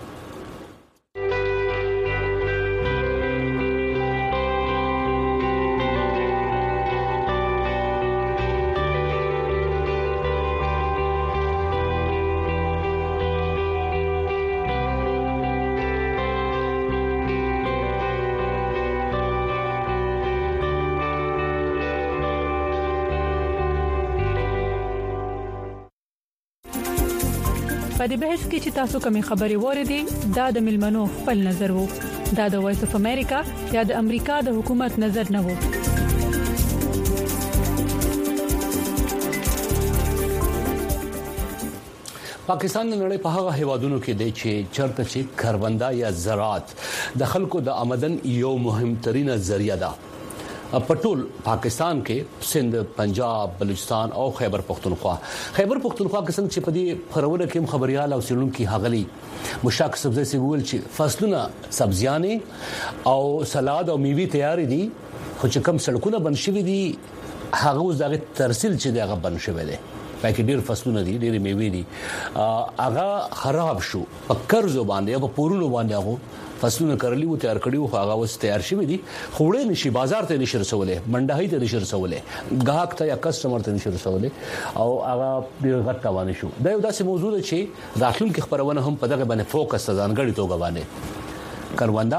په دې بحث کې چې تاسو کومې خبرې وریدي دا د ملمنو خپل نظر وو دا د وایس اف امریکا یا د امریکا د حکومت نظر نه وو. پاکستان نړۍ په هغه هیوادونو کې دی چې چرته چې کاربندا یا زراعت د خلکو د آمدن یو مهمترینه ذریعہ ده. پټول پاکستان کې سند پنجاب بلوچستان او خیبر پختونخوا کې څنګه چې په دې خبرونه کې خبريال او سړونکو هغلي مشاک سبزی سیول چې فصلونه سبزيانې او سلاد او میوه تیار دي خو چې کم سړکونه بن شوي دي هغه اوس دغه ترسیل چې دغه بن شوي دي پکې ډیر فصلونه دي ډیر میوه دي هغه خراب شو په قرض باندې او په پورونو باندې هغه فصلونه کرلی و تیار کړی و هغه اوس تیار شوی دي خوړې نشي بازار ته نشي رسولې منډهي ته نشي رسولې غاهک ته یا کسٹمر ته نشي رسولې او هغه ډیر غټ توان شو دا یو داسې موضوع ده چې راتلونکو خبرونه هم په دغه باندې فوکس ځانګړي توګه باندې کروندا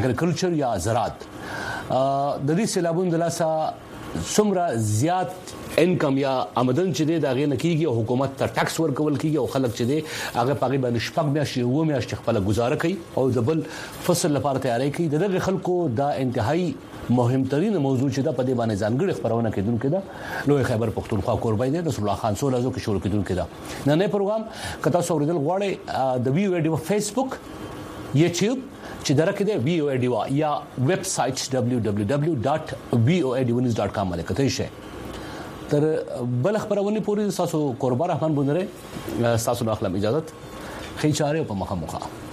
اګریکلچر یا زراعت د دې سیلابونو د لاسه څومره زیات انکم یا آمدن چې دی دا غي نکیږي او حکومت ته ټیکس ورکول کیږي او خلک چې دی هغه پاغي باندې شپږ میاشتې و میاشتې خپل گزاره کوي او د بل فصل لپاره تیاری کوي دغه خلکو دا انتهایی مهمترین موضوع چې دا په دې باندې ځانګړي خبرونه کېدونکې ده لوی خیبر پختونخوا کوربای دی رسول الله خان سولازو کې شروع کېدونکې ده نن پروګرام کتا سوریدل غواړي د وی ویډیو فیسبوک یوټیوب چې درکې دی وی او ایډیوا یا ویب سټ www.voadewanews.com باندې کته شي تر بل خبرونه پوری تاسو قربان رحمان بندره تاسو نو اخلم اجازه خې چاره په مخه